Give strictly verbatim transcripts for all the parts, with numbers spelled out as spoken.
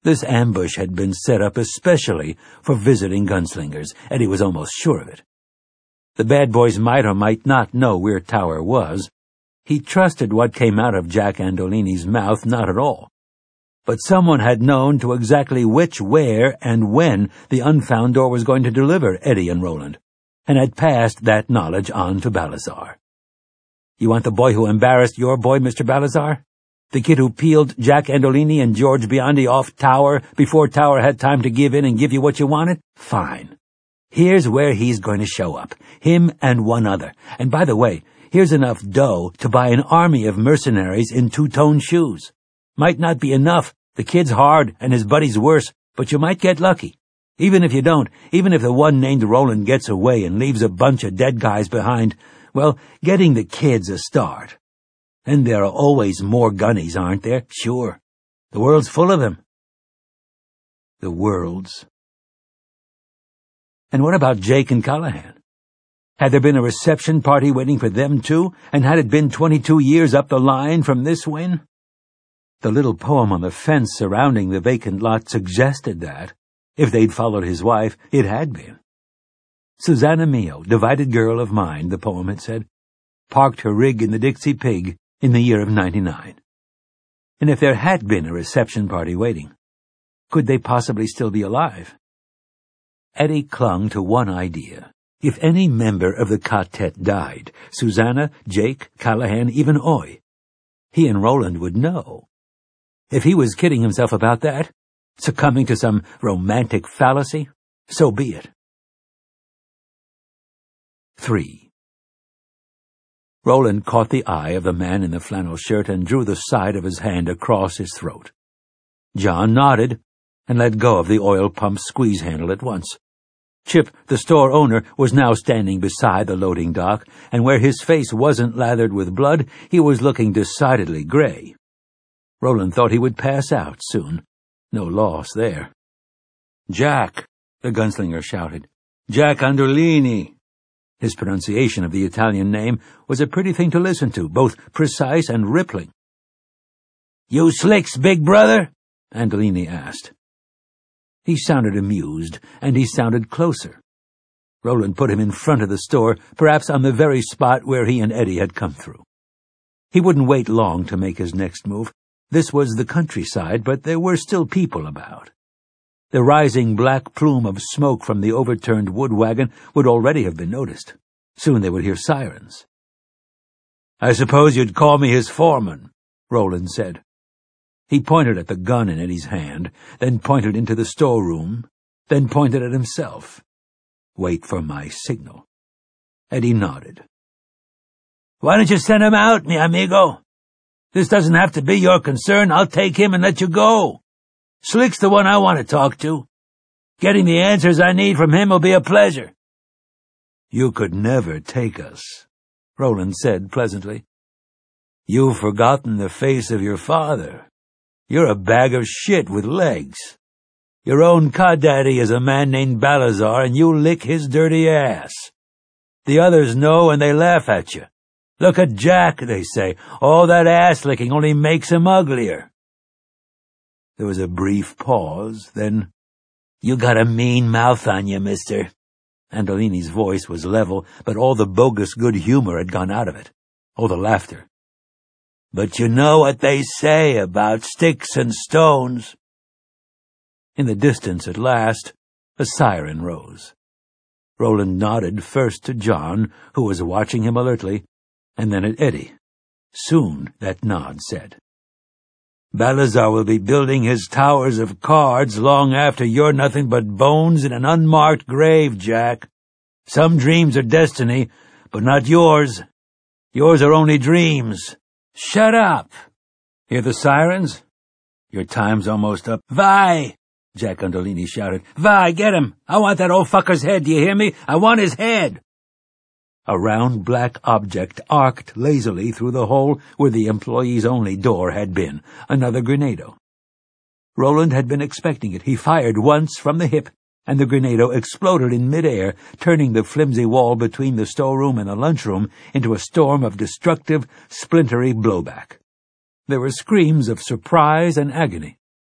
This ambush had been set up especially for visiting gunslingers, Eddie was almost sure of it. The bad boys might or might not know where Tower was. He trusted what came out of Jack Andolini's mouth not at all. But someone had known to exactly which, where, and when the unfound door was going to deliver Eddie and Roland, and had passed that knowledge on to Balazar. You want the boy who embarrassed your boy, Mister Balazar? The kid who peeled Jack Andolini and George Biondi off Tower before Tower had time to give in and give you what you wanted? Fine. Here's where he's going to show up. Him and one other. And by the way, here's enough dough to buy an army of mercenaries in two-tone shoes. Might not be enough. The kid's hard and his buddy's worse, but you might get lucky. Even if you don't, even if the one named Roland gets away and leaves a bunch of dead guys behind, well, getting the kid's a start. And there are always more gunnies, aren't there? Sure. The world's full of them. The world's. And what about Jake and Callahan? Had there been a reception party waiting for them too, and had it been twenty-two years up the line from this win? The little poem on the fence surrounding the vacant lot suggested that, if they'd followed his wife, it had been. Susanna Mio, divided girl of mine, the poem had said, parked her rig in the Dixie Pig in the year of ninety-nine. And if there had been a reception party waiting, could they possibly still be alive? Eddie clung to one idea. If any member of the quartet died, Susanna, Jake, Callahan, even Oy, he and Roland would know. If he was kidding himself about that, succumbing to some romantic fallacy, so be it. Three. Roland caught the eye of the man in the flannel shirt and drew the side of his hand across his throat. John nodded and let go of the oil pump squeeze handle at once. Chip, the store owner, was now standing beside the loading dock, and where his face wasn't lathered with blood, he was looking decidedly gray. Roland thought he would pass out soon. No loss there. "Jack," the gunslinger shouted. "Jack Andolini." His pronunciation of the Italian name was a pretty thing to listen to, both precise and rippling. "You slicks, big brother?" Andolini asked. He sounded amused, and he sounded closer. Roland put him in front of the store, perhaps on the very spot where he and Eddie had come through. He wouldn't wait long to make his next move. This was the countryside, but there were still people about. The rising black plume of smoke from the overturned wood wagon would already have been noticed. Soon they would hear sirens. "I suppose you'd call me his foreman," Roland said. He pointed at the gun in Eddie's hand, then pointed into the storeroom, then pointed at himself. "Wait for my signal." Eddie nodded. "Why don't you send him out, mi amigo? This doesn't have to be your concern. I'll take him and let you go. Slick's the one I want to talk to. Getting the answers I need from him will be a pleasure." "You could never take us," Roland said pleasantly. "You've forgotten the face of your father. You're a bag of shit with legs. Your own caddaddy is a man named Balazar, and you lick his dirty ass. The others know, and they laugh at you. Look at Jack, they say. All that ass-licking only makes him uglier." There was a brief pause, then, "You got a mean mouth on you, mister." Andolini's voice was level, but all the bogus good humor had gone out of it. All the laughter. "But you know what they say about sticks and stones." In the distance, at last, a siren rose. Roland nodded first to John, who was watching him alertly, and then at Eddie. Soon that nod said, "Balazar will be building his towers of cards long after you're nothing but bones in an unmarked grave, Jack. Some dreams are destiny, but not yours. Yours are only dreams. Shut up! Hear the sirens? Your time's almost up." "Vai!" Jack Andolini shouted. "Vai, get him! I want that old fucker's head, do you hear me? I want his head!" A round black object arced lazily through the hole where the employees-only door had been. Another grenado. Roland had been expecting it. He fired once from the hip, and the grenado exploded in midair, turning the flimsy wall between the storeroom and the lunchroom into a storm of destructive, splintery blowback. There were screams of surprise and agony.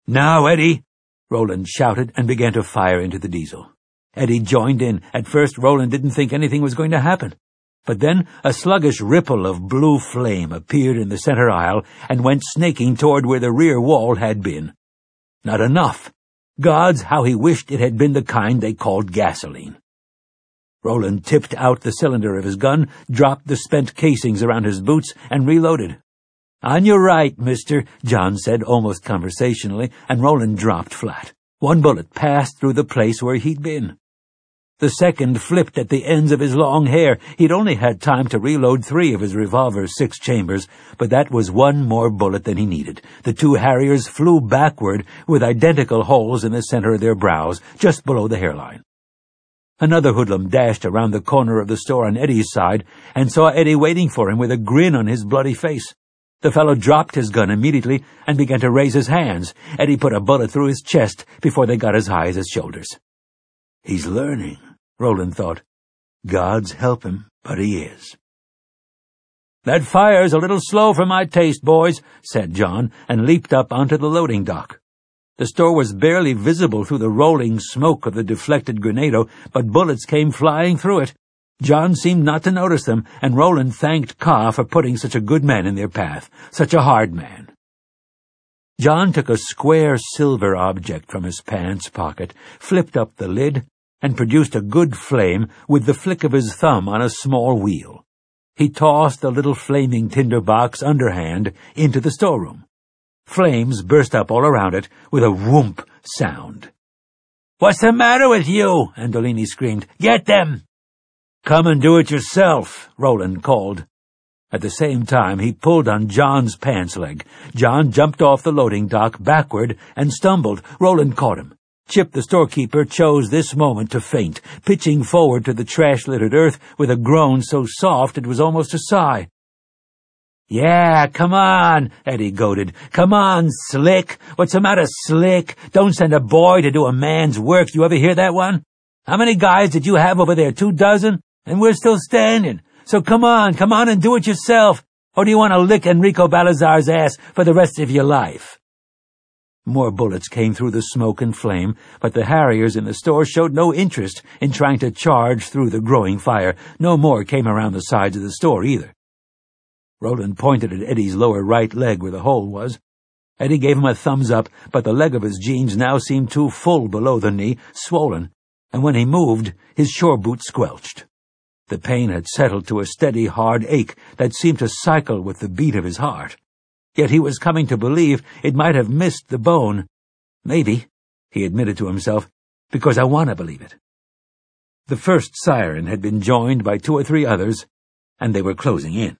"Now, Eddie!" Roland shouted and began to fire into the diesel. Eddie joined in. At first, Roland didn't think anything was going to happen. But then a sluggish ripple of blue flame appeared in the center aisle and went snaking toward where the rear wall had been. Not enough. Gods, how he wished it had been the kind they called gasoline. Roland tipped out the cylinder of his gun, dropped the spent casings around his boots, and reloaded. "On your right, mister," John said almost conversationally, and Roland dropped flat. One bullet passed through the place where he'd been. The second flipped at the ends of his long hair. He'd only had time to reload three of his revolver's six chambers, but that was one more bullet than he needed. The two Harriers flew backward with identical holes in the center of their brows, just below the hairline. Another hoodlum dashed around the corner of the store on Eddie's side and saw Eddie waiting for him with a grin on his bloody face. The fellow dropped his gun immediately and began to raise his hands. Eddie put a bullet through his chest before they got as high as his shoulders. "He's learning," Roland thought. "Gods help him, but he is." "That fire's a little slow for my taste, boys," said John, and leaped up onto the loading dock. The store was barely visible through the rolling smoke of the deflected grenado, but bullets came flying through it. John seemed not to notice them, and Roland thanked Ka for putting such a good man in their path, such a hard man. John took a square silver object from his pants pocket, flipped up the lid, and produced a good flame with the flick of his thumb on a small wheel. He tossed the little flaming tinder box underhand into the storeroom. Flames burst up all around it with a whoomp sound. "What's the matter with you?" Andolini screamed. "Get them!" "Come and do it yourself," Roland called. At the same time, he pulled on John's pants leg. John jumped off the loading dock backward and stumbled. Roland caught him. Chip, the storekeeper, chose this moment to faint, pitching forward to the trash-littered earth with a groan so soft it was almost a sigh. "Yeah, come on," Eddie goaded. "Come on, Slick. What's the matter, Slick? Don't send a boy to do a man's work. You ever hear that one? How many guys did you have over there? Two dozen? And we're still standing. So come on, come on and do it yourself. Or do you want to lick Enrico Balazar's ass for the rest of your life?" More bullets came through the smoke and flame, but the Harriers in the store showed no interest in trying to charge through the growing fire. No more came around the sides of the store either. Roland pointed at Eddie's lower right leg where the hole was. Eddie gave him a thumbs up, but the leg of his jeans now seemed too full below the knee, swollen, and when he moved, his shore boot squelched. The pain had settled to a steady, hard ache that seemed to cycle with the beat of his heart. Yet he was coming to believe it might have missed the bone. "Maybe," he admitted to himself, "because I want to believe it." The first siren had been joined by two or three others, and they were closing in.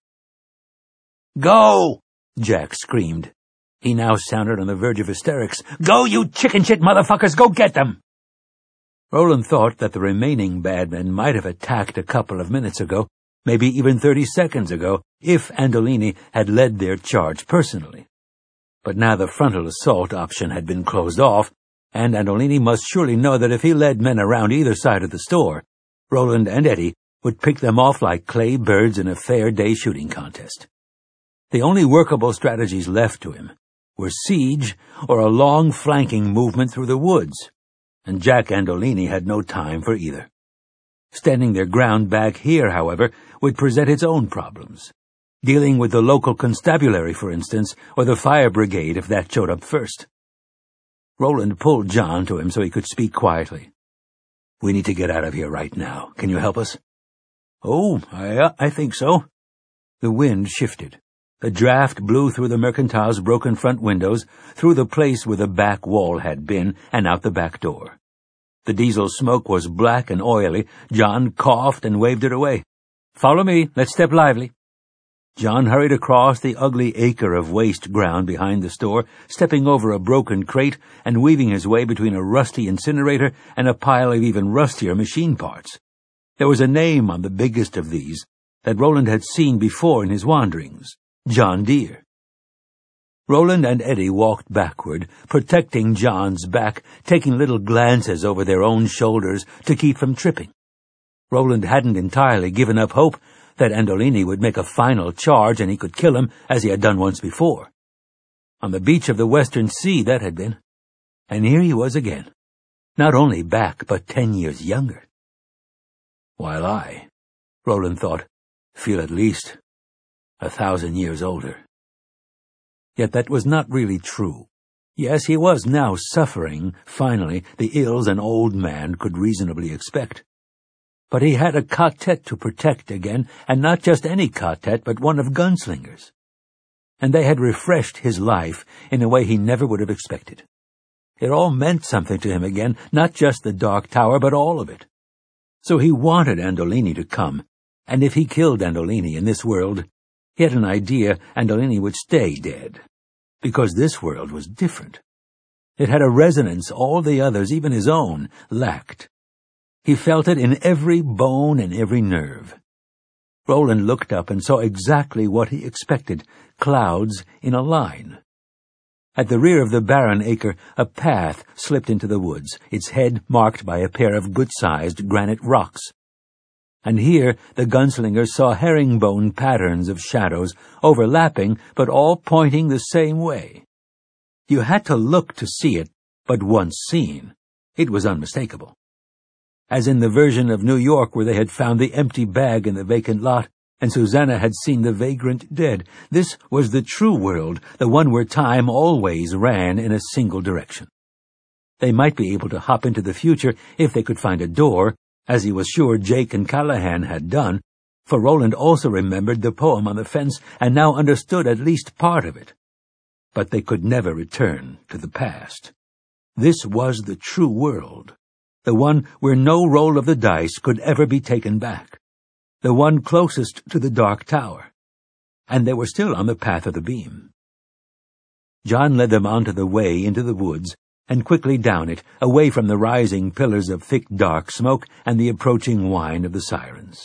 "Go!" Jack screamed. He now sounded on the verge of hysterics. "Go, you chicken-shit motherfuckers! Go get them!" Roland thought that the remaining bad men might have attacked a couple of minutes ago, maybe even thirty seconds ago, if Andolini had led their charge personally. But now the frontal assault option had been closed off, and Andolini must surely know that if he led men around either side of the store, Roland and Eddie would pick them off like clay birds in a fair day shooting contest. The only workable strategies left to him were siege or a long flanking movement through the woods, and Jack Andolini had no time for either. Standing their ground back here, however, would present its own problems. Dealing with the local constabulary, for instance, or the fire brigade if that showed up first. Roland pulled John to him so he could speak quietly. "We need to get out of here right now. Can you help us?" "Oh, I, uh, I think so." The wind shifted. A draft blew through the Mercantile's broken front windows, through the place where the back wall had been, and out the back door. The diesel smoke was black and oily. John coughed and waved it away. "Follow me. Let's step lively." John hurried across the ugly acre of waste ground behind the store, stepping over a broken crate and weaving his way between a rusty incinerator and a pile of even rustier machine parts. There was a name on the biggest of these that Roland had seen before in his wanderings. John Deere. Roland and Eddie walked backward, protecting John's back, taking little glances over their own shoulders to keep from tripping. Roland hadn't entirely given up hope that Andolini would make a final charge and he could kill him as he had done once before. On the beach of the Western Sea, that had been. And here he was again, not only back, but ten years younger. While I, Roland thought, feel at least a thousand years older. Yet that was not really true. Yes, he was now suffering, finally, the ills an old man could reasonably expect. But he had a quartet to protect again, and not just any quartet, but one of gunslingers. And they had refreshed his life in a way he never would have expected. It all meant something to him again, not just the Dark Tower, but all of it. So he wanted Andolini to come, and if he killed Andolini in this world, he had an idea Andolini would stay dead, because this world was different. It had a resonance all the others, even his own, lacked. He felt it in every bone and every nerve. Roland looked up and saw exactly what he expected, clouds in a line. At the rear of the barren acre, a path slipped into the woods, its head marked by a pair of good-sized granite rocks. And here the gunslingers saw herringbone patterns of shadows, overlapping but all pointing the same way. You had to look to see it, but once seen, it was unmistakable. As in the version of New York where they had found the empty bag in the vacant lot, and Susanna had seen the vagrant dead, this was the true world, the one where time always ran in a single direction. They might be able to hop into the future if they could find a door, as he was sure Jake and Callahan had done, for Roland also remembered the poem on the fence and now understood at least part of it. But they could never return to the past. This was the true world, the one where no roll of the dice could ever be taken back, the one closest to the Dark Tower, and they were still on the path of the beam. John led them onto the way into the woods, and quickly down it, away from the rising pillars of thick dark smoke and the approaching whine of the sirens.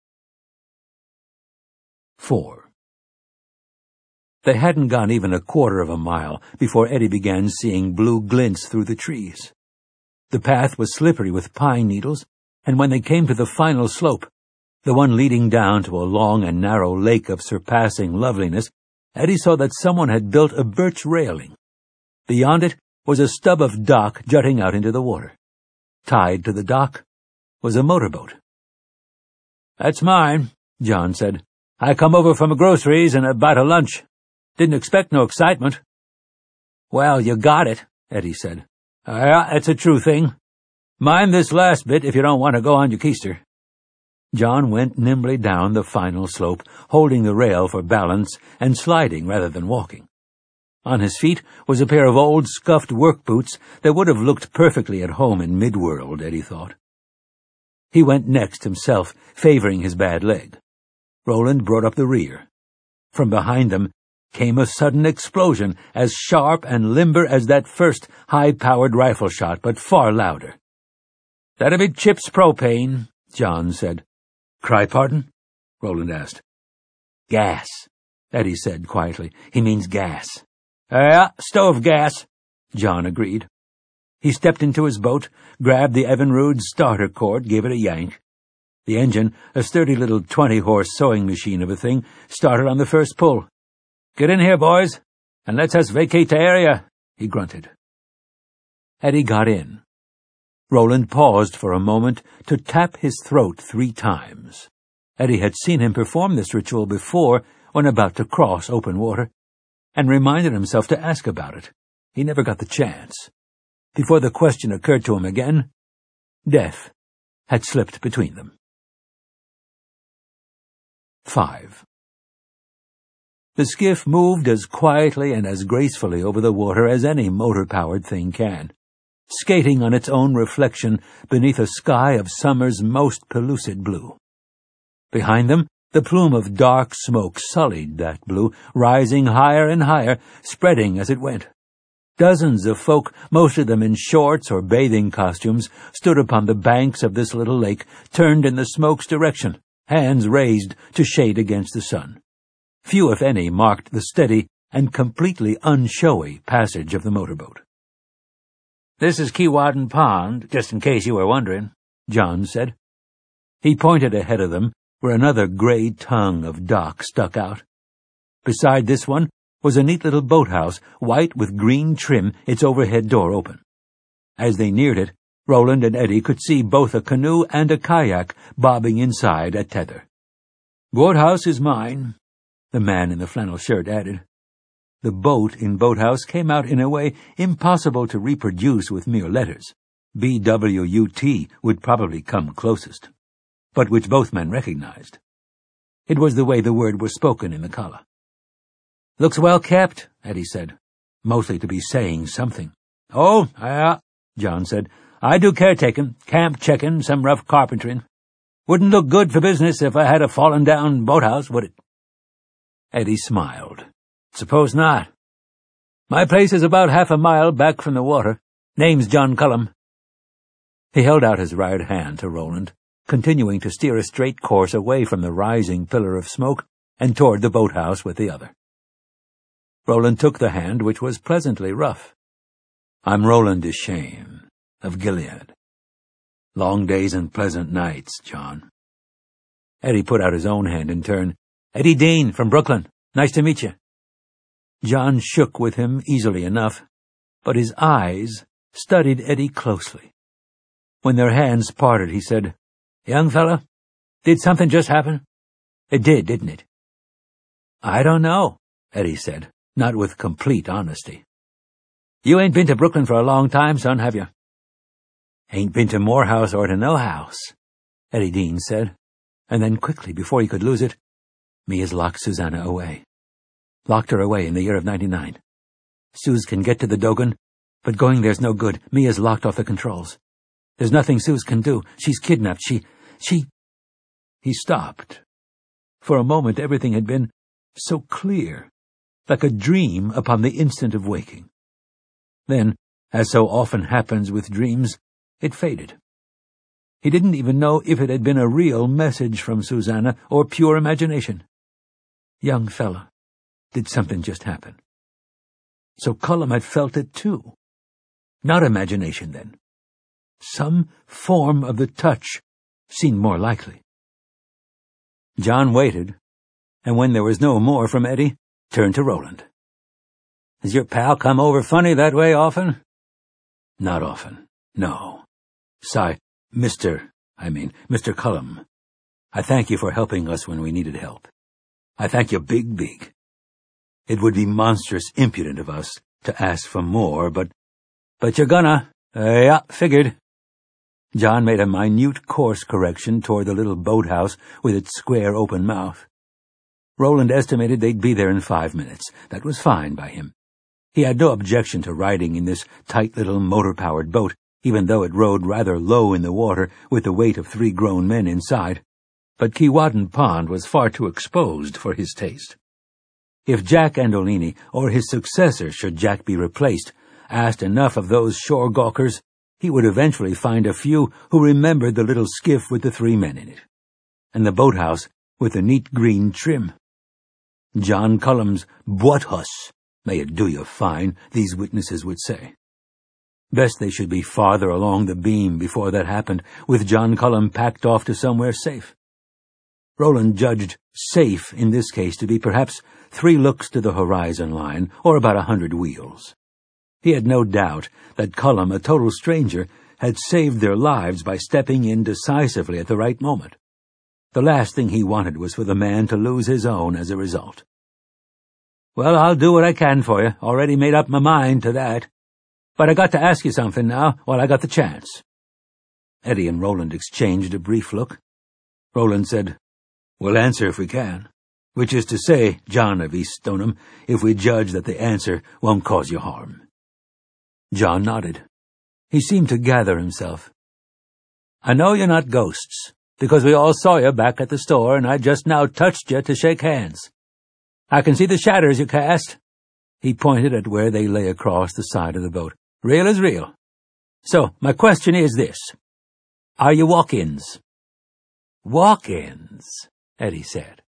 Four. They hadn't gone even a quarter of a mile before Eddie began seeing blue glints through the trees. The path was slippery with pine needles, and when they came to the final slope, the one leading down to a long and narrow lake of surpassing loveliness, Eddie saw that someone had built a birch railing. Beyond it was a stub of dock jutting out into the water. Tied to the dock was a motorboat. "That's mine," John said. "I come over from the groceries and a bite of lunch. Didn't expect no excitement." "Well, you got it," Eddie said. "Yeah, that's a true thing. Mind this last bit if you don't want to go on your keister." John went nimbly down the final slope, holding the rail for balance and sliding rather than walking. On his feet was a pair of old scuffed work boots that would have looked perfectly at home in Midworld, Eddie thought. He went next himself, favoring his bad leg. Roland brought up the rear. From behind them came a sudden explosion, as sharp and limber as that first high-powered rifle shot, but far louder. "That'll be Chip's propane," John said. "Cry pardon?" Roland asked. "Gas," Eddie said quietly. "He means gas." "Yeah, stove gas," John agreed. He stepped into his boat, grabbed the Evinrude starter cord, gave it a yank. The engine, a sturdy little twenty-horse sewing machine of a thing, started on the first pull. "Get in here, boys, and let's us vacate the area," he grunted. Eddie got in. Roland paused for a moment to tap his throat three times. Eddie had seen him perform this ritual before when about to cross open water, and reminded himself to ask about it. He never got the chance. Before the question occurred to him again, death had slipped between them. Five. The skiff moved as quietly and as gracefully over the water as any motor-powered thing can, skating on its own reflection beneath a sky of summer's most pellucid blue. Behind them, the plume of dark smoke sullied that blue, rising higher and higher, spreading as it went. Dozens of folk, most of them in shorts or bathing costumes, stood upon the banks of this little lake, turned in the smoke's direction, hands raised to shade against the sun. Few, if any, marked the steady and completely unshowy passage of the motorboat. "This is Keewatin Pond, just in case you were wondering," John said. He pointed ahead of them, where another gray tongue of dock stuck out. Beside this one was a neat little boathouse, white with green trim, its overhead door open. As they neared it, Roland and Eddie could see both a canoe and a kayak bobbing inside at tether. "Boathouse is mine," the man in the flannel shirt added. The boat in Boathouse came out in a way impossible to reproduce with mere letters. B W U T would probably come closest, but which both men recognized. It was the way the word was spoken in the collar. "Looks well kept," Eddie said, mostly to be saying something. "Oh, yeah," John said. "I do caretaking, camp checking, some rough carpentering. Wouldn't look good for business if I had a fallen-down boathouse, would it?" Eddie smiled. "Suppose not. My place is about half a mile back from the water. Name's John Cullum." He held out his right hand to Roland, continuing to steer a straight course away from the rising pillar of smoke and toward the boathouse with the other. Roland took the hand, which was pleasantly rough. "I'm Roland Duchesne, of Gilead. Long days and pleasant nights, John." Eddie put out his own hand in turn. "Eddie Dean, from Brooklyn. Nice to meet you." John shook with him easily enough, but his eyes studied Eddie closely. When their hands parted, he said, "Young fella, did something just happen? It did, didn't it?" "I don't know," Eddie said, not with complete honesty. "You ain't been to Brooklyn for a long time, son, have you?" "Ain't been to Morehouse or to no house," Eddie Dean said, and then quickly, before he could lose it, "Me has locked Susanna away. Locked her away in the year of ninety-nine. Suze can get to the Dogan, but going there's no good. Me has locked off the controls. There's nothing Suze can do. She's kidnapped. She... she... He stopped. For a moment everything had been so clear, like a dream upon the instant of waking. Then, as so often happens with dreams, it faded. He didn't even know if it had been a real message from Susanna or pure imagination. Young fella, did something just happen? So Cullum had felt it too. Not imagination, then. Some form of the touch seemed more likely. John waited, and when there was no more from Eddie, turned to Roland. "Has your pal come over funny that way often?" "Not often, no. Si, Mister, I mean, Mister Cullum, I thank you for helping us when we needed help. I thank you big, big. It would be monstrous impudent of us to ask for more, but... But you're gonna. Uh, yeah, figured." John made a minute course correction toward the little boathouse with its square open mouth. Roland estimated they'd be there in five minutes. That was fine by him. He had no objection to riding in this tight little motor-powered boat, even though it rode rather low in the water with the weight of three grown men inside. But Keewatin Pond was far too exposed for his taste. If Jack Andolini, or his successor should Jack be replaced, asked enough of those shore gawkers, he would eventually find a few who remembered the little skiff with the three men in it, and the boathouse with the neat green trim. John Cullum's boathouse, may it do you fine, these witnesses would say. Best they should be farther along the beam before that happened, with John Cullum packed off to somewhere safe. Roland judged safe in this case to be perhaps three looks to the horizon line, or about a hundred wheels. He had no doubt that Cullum, a total stranger, had saved their lives by stepping in decisively at the right moment. The last thing he wanted was for the man to lose his own as a result. "Well, I'll do what I can for you. Already made up my mind to that. But I got to ask you something now, while I got the chance." Eddie and Roland exchanged a brief look. Roland said, "We'll answer if we can. Which is to say, John of East Stoneham, if we judge that the answer won't cause you harm." John nodded. He seemed to gather himself. "I know you're not ghosts, because we all saw you back at the store, and I just now touched you to shake hands. I can see the shadows you cast." He pointed at where they lay across the side of the boat. "Real as real. So, my question is this. Are you walk-ins?" "Walk-ins," Eddie said.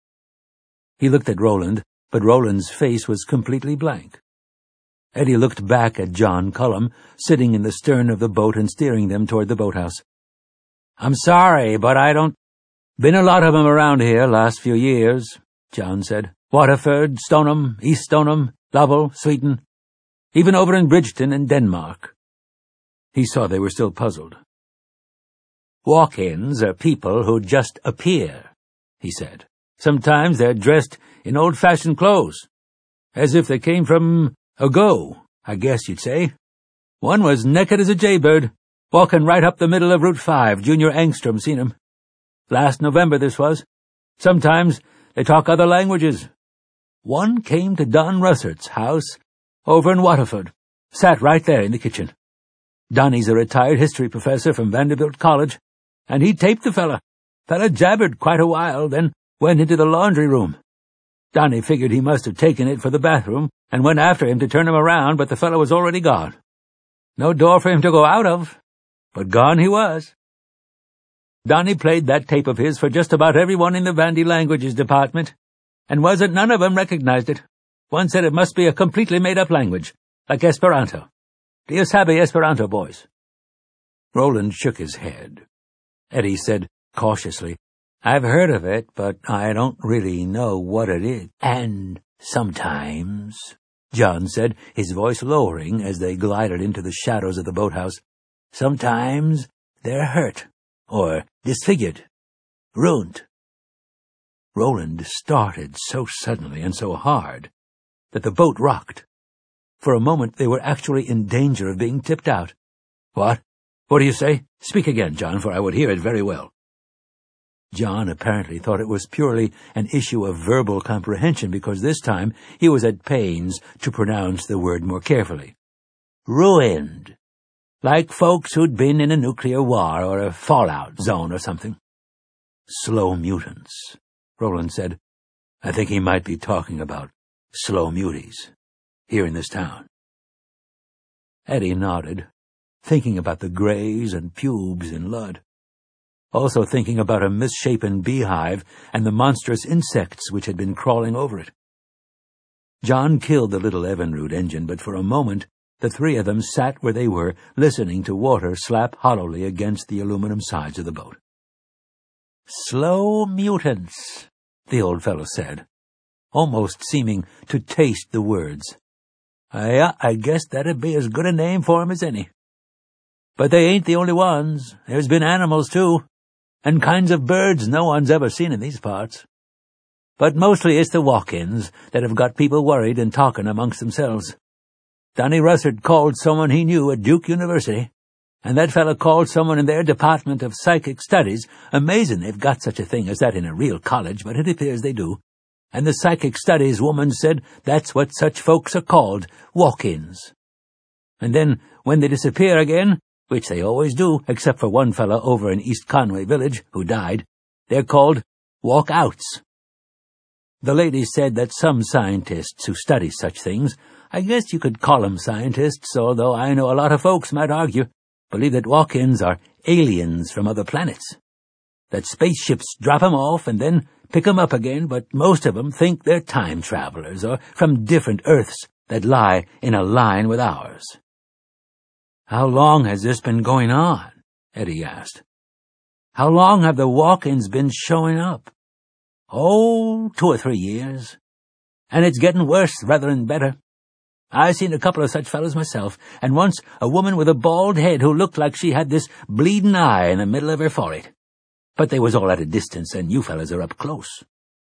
He looked at Roland, but Roland's face was completely blank. Eddie looked back at John Cullum, sitting in the stern of the boat and steering them toward the boathouse. "I'm sorry, but I don't—" "Been a lot of 'em around here last few years," John said. "Waterford, Stoneham, East Stoneham, Lovell, Sweden, even over in Bridgeton and Denmark." He saw they were still puzzled. "Walk-ins are people who just appear," he said. "Sometimes they're dressed in old-fashioned clothes, as if they came from ago, I guess you'd say. One was naked as a jaybird, walking right up the middle of Route five. Junior Angstrom seen him. Last November this was. Sometimes they talk other languages. One came to Don Russert's house over in Waterford, sat right there in the kitchen. Donnie's a retired history professor from Vanderbilt College, and he taped the fella. Fella jabbered quite a while, then went into the laundry room. Donnie figured he must have taken it for the bathroom and went after him to turn him around, but the fellow was already gone. No door for him to go out of, but gone he was. Donnie played that tape of his for just about everyone in the Vandy Languages department, and wasn't none of 'em recognized it. One said it must be a completely made-up language, like Esperanto. Do you sabe Esperanto, boys?" Roland shook his head. Eddie said cautiously, "I've heard of it, but I don't really know what it is." "And sometimes," John said, his voice lowering as they glided into the shadows of the boathouse, "sometimes they're hurt, or disfigured, ruined." Roland started so suddenly and so hard that the boat rocked. For a moment they were actually in danger of being tipped out. "What? What do you say? Speak again, John, for I would hear it very well." John apparently thought it was purely an issue of verbal comprehension, because this time he was at pains to pronounce the word more carefully. "Ruined. Like folks who'd been in a nuclear war or a fallout zone or something." "Slow mutants," Roland said. "I think he might be talking about slow muties here in this town." Eddie nodded, thinking about the grays and pubes in Ludd, also thinking about a misshapen beehive and the monstrous insects which had been crawling over it. John killed the little Evinrude engine, but for a moment the three of them sat where they were, listening to water slap hollowly against the aluminum sides of the boat. "Slow mutants," the old fellow said, almost seeming to taste the words. "Yeah, I guess that'd be as good a name for 'em as any. But they ain't the only ones. There's been animals, too, and kinds of birds no one's ever seen in these parts. But mostly it's the walk-ins that have got people worried and talking amongst themselves. Donnie Russert called someone he knew at Duke University, and that fella called someone in their Department of Psychic Studies. Amazing they've got such a thing as that in a real college, but it appears they do. And the Psychic Studies woman said that's what such folks are called, walk-ins. And then, when they disappear again, which they always do, except for one fella over in East Conway Village, who died, they're called walk-outs. The lady said that some scientists who study such things, I guess you could call 'em scientists, although I know a lot of folks might argue, believe that walk-ins are aliens from other planets. That spaceships drop 'em off and then pick 'em up again, but most of 'em think they're time travelers or from different Earths that lie in a line with ours." "How long has this been going on?" Eddie asked. "How long have the walk-ins been showing up?" "Oh, two or three years. And it's getting worse rather than better. I've seen a couple of such fellows myself, and once a woman with a bald head who looked like she had this bleeding eye in the middle of her forehead. But they was all at a distance, and you fellas are up close."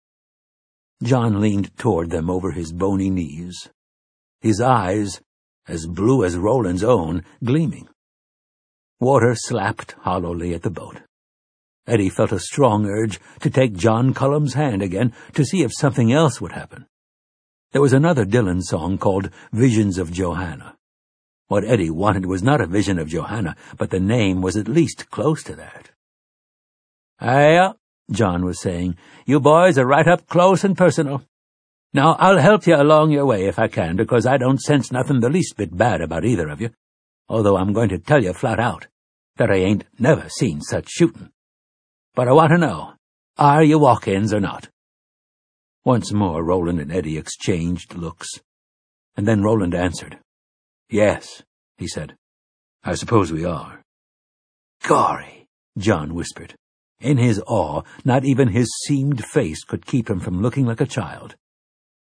John leaned toward them over his bony knees, his eyes, as blue as Roland's own, gleaming. Water slapped hollowly at the boat. Eddie felt a strong urge to take John Cullum's hand again to see if something else would happen. There was another Dylan song called Visions of Johanna. What Eddie wanted was not a vision of Johanna, but the name was at least close to that. "Aye, John was saying, you boys are right up close and personal. Now, I'll help you along your way if I can, because I don't sense nothing the least bit bad about either of you, although I'm going to tell you flat out that I ain't never seen such shooting. But I want to know, are you walk-ins or not?" Once more Roland and Eddie exchanged looks, and then Roland answered. "Yes," he said. "I suppose we are." "Gory," John whispered. In his awe, not even his seamed face could keep him from looking like a child.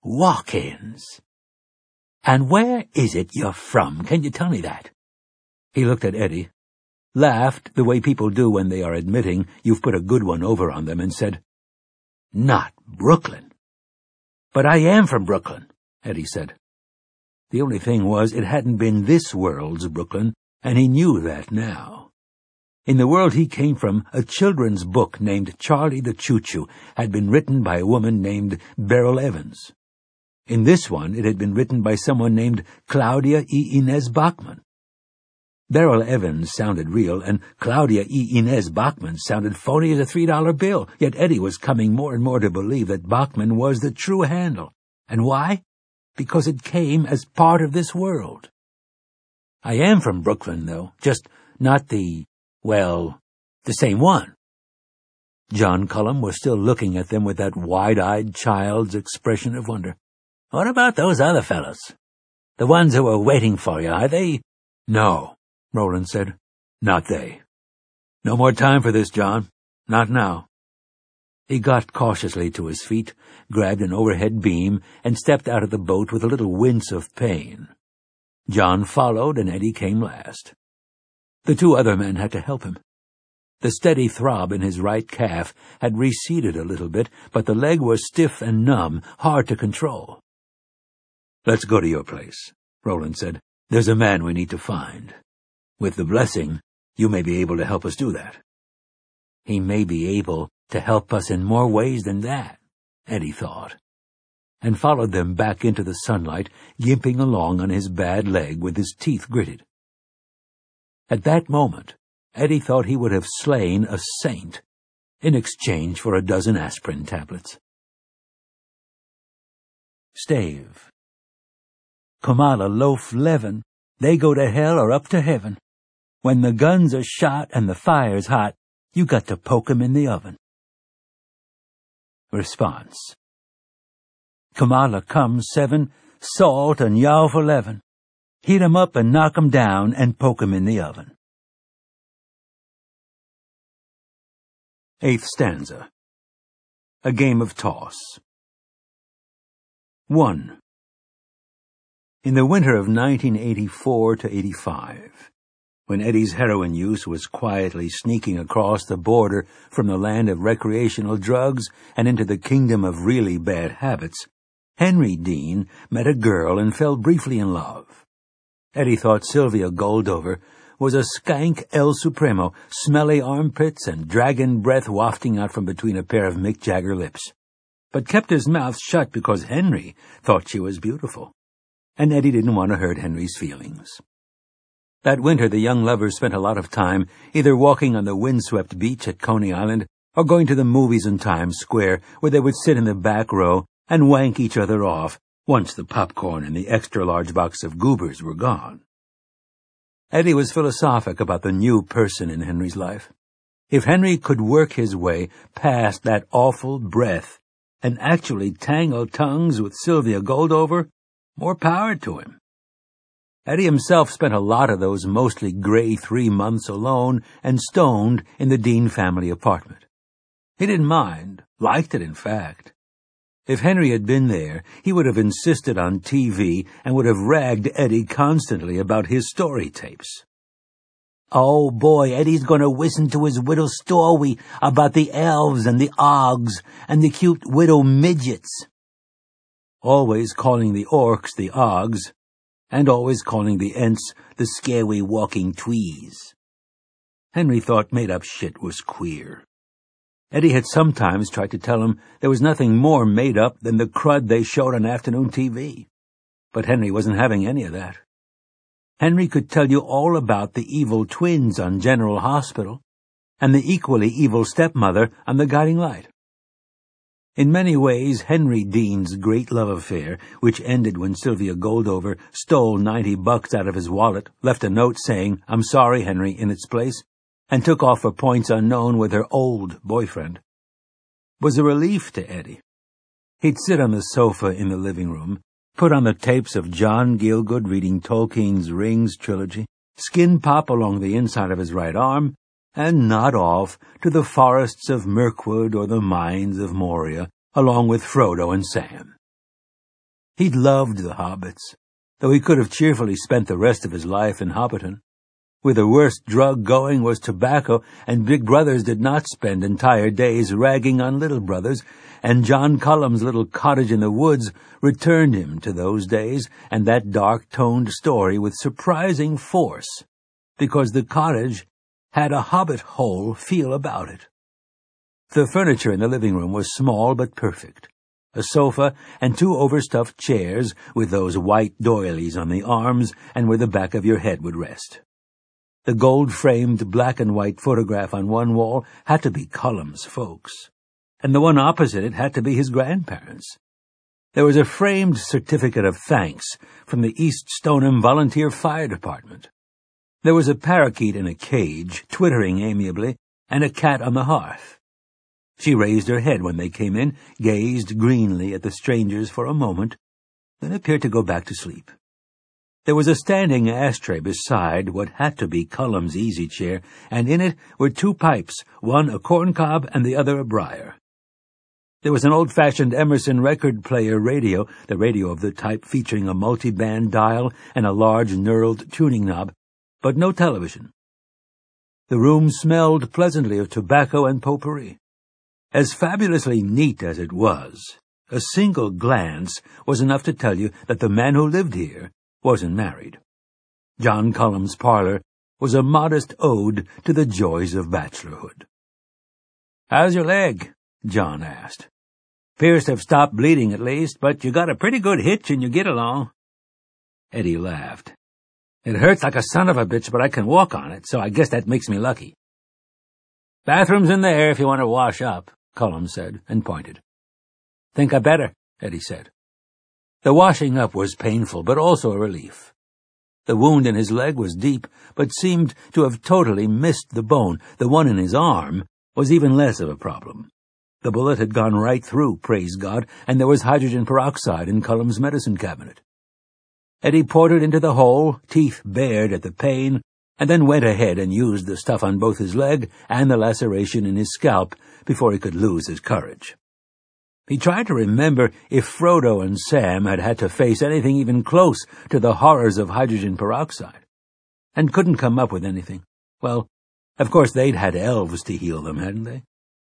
"Walk-ins. And where is it you're from? Can you tell me that?" He looked at Eddie, laughed the way people do when they are admitting you've put a good one over on them, and said, "Not Brooklyn." "But I am from Brooklyn," Eddie said. The only thing was, it hadn't been this world's Brooklyn, and he knew that now. In the world he came from, a children's book named Charlie the Choo-Choo had been written by a woman named Beryl Evans. In this one, it had been written by someone named Claudia E. Inez Bachman. Beryl Evans sounded real, and Claudia E. Inez Bachman sounded phony as a three-dollar bill, yet Eddie was coming more and more to believe that Bachman was the true handle. And why? Because it came as part of this world. I am from Brooklyn, though, just not the, well, the same one. John Cullum was still looking at them with that wide-eyed child's expression of wonder. "What about those other fellows? The ones who were waiting for you, are they—" "No," Roland said. "Not they. No more time for this, John. Not now." He got cautiously to his feet, grabbed an overhead beam, and stepped out of the boat with a little wince of pain. John followed, and Eddie came last. The two other men had to help him. The steady throb in his right calf had receded a little bit, but the leg was stiff and numb, hard to control. "Let's go to your place," Roland said. "There's a man we need to find. With the blessing, you may be able to help us do that." He may be able to help us in more ways than that, Eddie thought, and followed them back into the sunlight, gimping along on his bad leg with his teeth gritted. At that moment, Eddie thought he would have slain a saint in exchange for a dozen aspirin tablets. Stave. Kamala loaf leaven, they go to hell or up to heaven. When the guns are shot and the fire's hot, you got to poke 'em in the oven. Response. Kamala come seven, salt and yaw for leaven. Heat 'em up and knock 'em down and poke 'em in the oven. Eighth stanza. A game of toss. One. In the winter of nineteen eighty-four to eighty-five, when Eddie's heroin use was quietly sneaking across the border from the land of recreational drugs and into the kingdom of really bad habits, Henry Dean met a girl and fell briefly in love. Eddie thought Sylvia Goldover was a skank El Supremo, smelly armpits and dragon breath wafting out from between a pair of Mick Jagger lips, but kept his mouth shut because Henry thought she was beautiful, and Eddie didn't want to hurt Henry's feelings. That winter the young lovers spent a lot of time either walking on the windswept beach at Coney Island or going to the movies in Times Square, where they would sit in the back row and wank each other off once the popcorn and the extra-large box of goobers were gone. Eddie was philosophic about the new person in Henry's life. If Henry could work his way past that awful breath and actually tangle tongues with Sylvia Goldover, more power to him. Eddie himself spent a lot of those mostly gray three months alone and stoned in the Dean family apartment. He didn't mind, liked it in fact. If Henry had been there, he would have insisted on T V and would have ragged Eddie constantly about his story tapes. "Oh boy, Eddie's going to listen to his widow story about the elves and the ogs and the cute widow midgets." Always calling the orcs the ogs, and always calling the ents the scary walking twees. Henry thought made-up shit was queer. Eddie had sometimes tried to tell him there was nothing more made up than the crud they showed on afternoon T V, but Henry wasn't having any of that. Henry could tell you all about the evil twins on General Hospital and the equally evil stepmother on The Guiding Light. In many ways, Henry Dean's great love affair, which ended when Sylvia Goldover stole ninety bucks out of his wallet, left a note saying, "I'm sorry, Henry," in its place, and took off for points unknown with her old boyfriend, was a relief to Eddie. He'd sit on the sofa in the living room, put on the tapes of John Gielgud reading Tolkien's Rings trilogy, skin pop along the inside of his right arm, and nod off to the forests of Mirkwood or the mines of Moria, along with Frodo and Sam. He'd loved the hobbits, though he could have cheerfully spent the rest of his life in Hobbiton, where the worst drug going was tobacco, and big brothers did not spend entire days ragging on little brothers, and John Cullum's little cottage in the woods returned him to those days and that dark-toned story with surprising force, because the cottage had a hobbit hole feel about it. The furniture in the living room was small but perfect. A sofa and two overstuffed chairs with those white doilies on the arms and where the back of your head would rest. The gold-framed black-and-white photograph on one wall had to be Cullum's folks, and the one opposite it had to be his grandparents. There was a framed certificate of thanks from the East Stoneham Volunteer Fire Department. There was a parakeet in a cage, twittering amiably, and a cat on the hearth. She raised her head when they came in, gazed greenly at the strangers for a moment, then appeared to go back to sleep. There was a standing ashtray beside what had to be Cullum's easy chair, and in it were two pipes, one a corncob and the other a briar. There was an old-fashioned Emerson record-player radio, the radio of the type featuring a multi-band dial and a large knurled tuning knob, but no television. The room smelled pleasantly of tobacco and potpourri. As fabulously neat as it was, a single glance was enough to tell you that the man who lived here wasn't married. John Cullum's parlor was a modest ode to the joys of bachelorhood. "How's your leg?" John asked. "'Pears to have stopped bleeding at least, but you got a pretty good hitch and you get along." Eddie laughed. "It hurts like a son of a bitch, but I can walk on it, so I guess that makes me lucky." "Bathroom's in there if you want to wash up," Cullum said, and pointed. "Think I better," Eddie said. The washing up was painful, but also a relief. The wound in his leg was deep, but seemed to have totally missed the bone. The one in his arm was even less of a problem. The bullet had gone right through, praise God, and there was hydrogen peroxide in Cullum's medicine cabinet. Eddie poured it into the hole, teeth bared at the pain, and then went ahead and used the stuff on both his leg and the laceration in his scalp before he could lose his courage. He tried to remember if Frodo and Sam had had to face anything even close to the horrors of hydrogen peroxide, and couldn't come up with anything. Well, of course they'd had elves to heal them, hadn't they?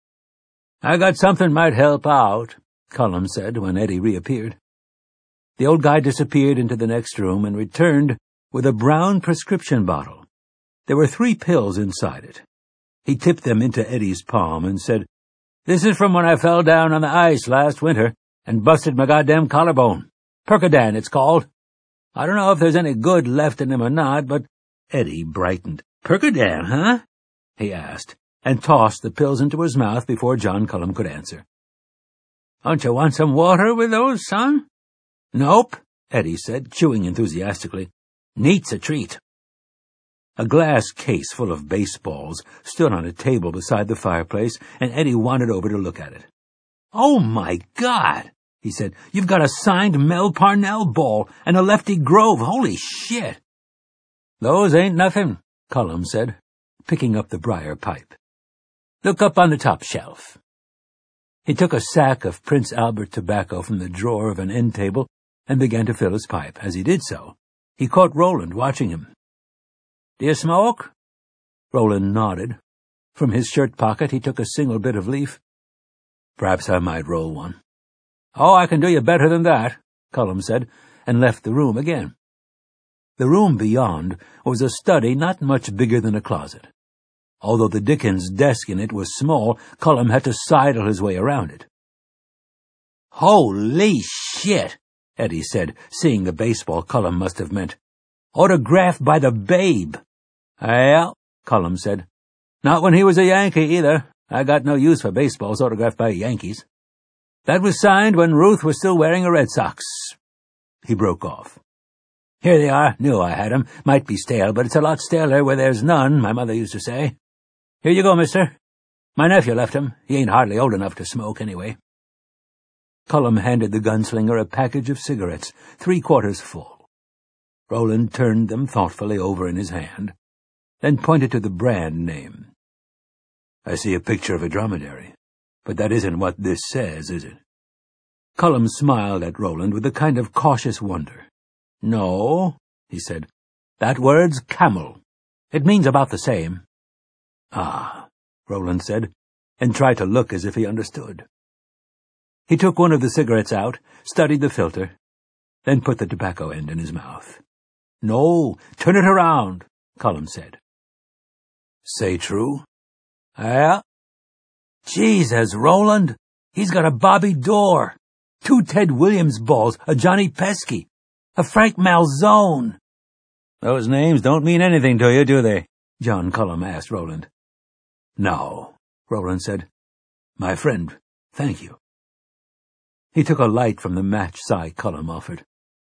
"I got something might help out," Cullum said when Eddie reappeared. The old guy disappeared into the next room and returned with a brown prescription bottle. There were three pills inside it. He tipped them into Eddie's palm and said, "This is from when I fell down on the ice last winter and busted my goddamn collarbone. Percodan, it's called. I don't know if there's any good left in him or not, but—" Eddie brightened. "Percodan, huh?" he asked, and tossed the pills into his mouth before John Cullum could answer. "Don't you want some water with those, son?" "Nope," Eddie said, chewing enthusiastically. "Neat's a treat." A glass case full of baseballs stood on a table beside the fireplace, and Eddie wandered over to look at it. "Oh, my God," he said. "You've got a signed Mel Parnell ball and a Lefty Grove. Holy shit." "Those ain't nothing," Cullum said, picking up the briar pipe. "Look up on the top shelf." He took a sack of Prince Albert tobacco from the drawer of an end table and began to fill his pipe. As he did so, he caught Roland watching him. "Do you smoke?" Roland nodded. From his shirt pocket he took a single bit of leaf. "Perhaps I might roll one." "Oh, I can do you better than that," Cullum said, and left the room again. The room beyond was a study not much bigger than a closet. Although the Dickens desk in it was small, Cullum had to sidle his way around it. "Holy shit," Eddie said, seeing the baseball Cullum must have meant. "Autographed by the Babe." "Well," Cullum said. "Not when he was a Yankee, either. I got no use for baseballs autographed by Yankees. That was signed when Ruth was still wearing a Red Sox." He broke off. "Here they are. Knew I had 'em. Might be stale, but it's a lot staler where there's none, my mother used to say. Here you go, mister. My nephew left 'em. He ain't hardly old enough to smoke, anyway." Cullum handed the gunslinger a package of cigarettes, three-quarters full. Roland turned them thoughtfully over in his hand, then pointed to the brand name. "I see a picture of a dromedary, but that isn't what this says, is it?" Cullum smiled at Roland with a kind of cautious wonder. "No," he said. "That word's camel. It means about the same. Ah, Roland said, and tried to look as if he understood. He took one of the cigarettes out, studied the filter, then put the tobacco end in his mouth. No, turn it around, Cullum said. Say true? Yeah. Jesus, Roland, he's got a Bobby Dorr, two Ted Williams balls, a Johnny Pesky, a Frank Malzone. Those names don't mean anything to you, do they? John Cullum asked Roland. No, Roland said. My friend, thank you. He took a light from the match Cy Cullum offered.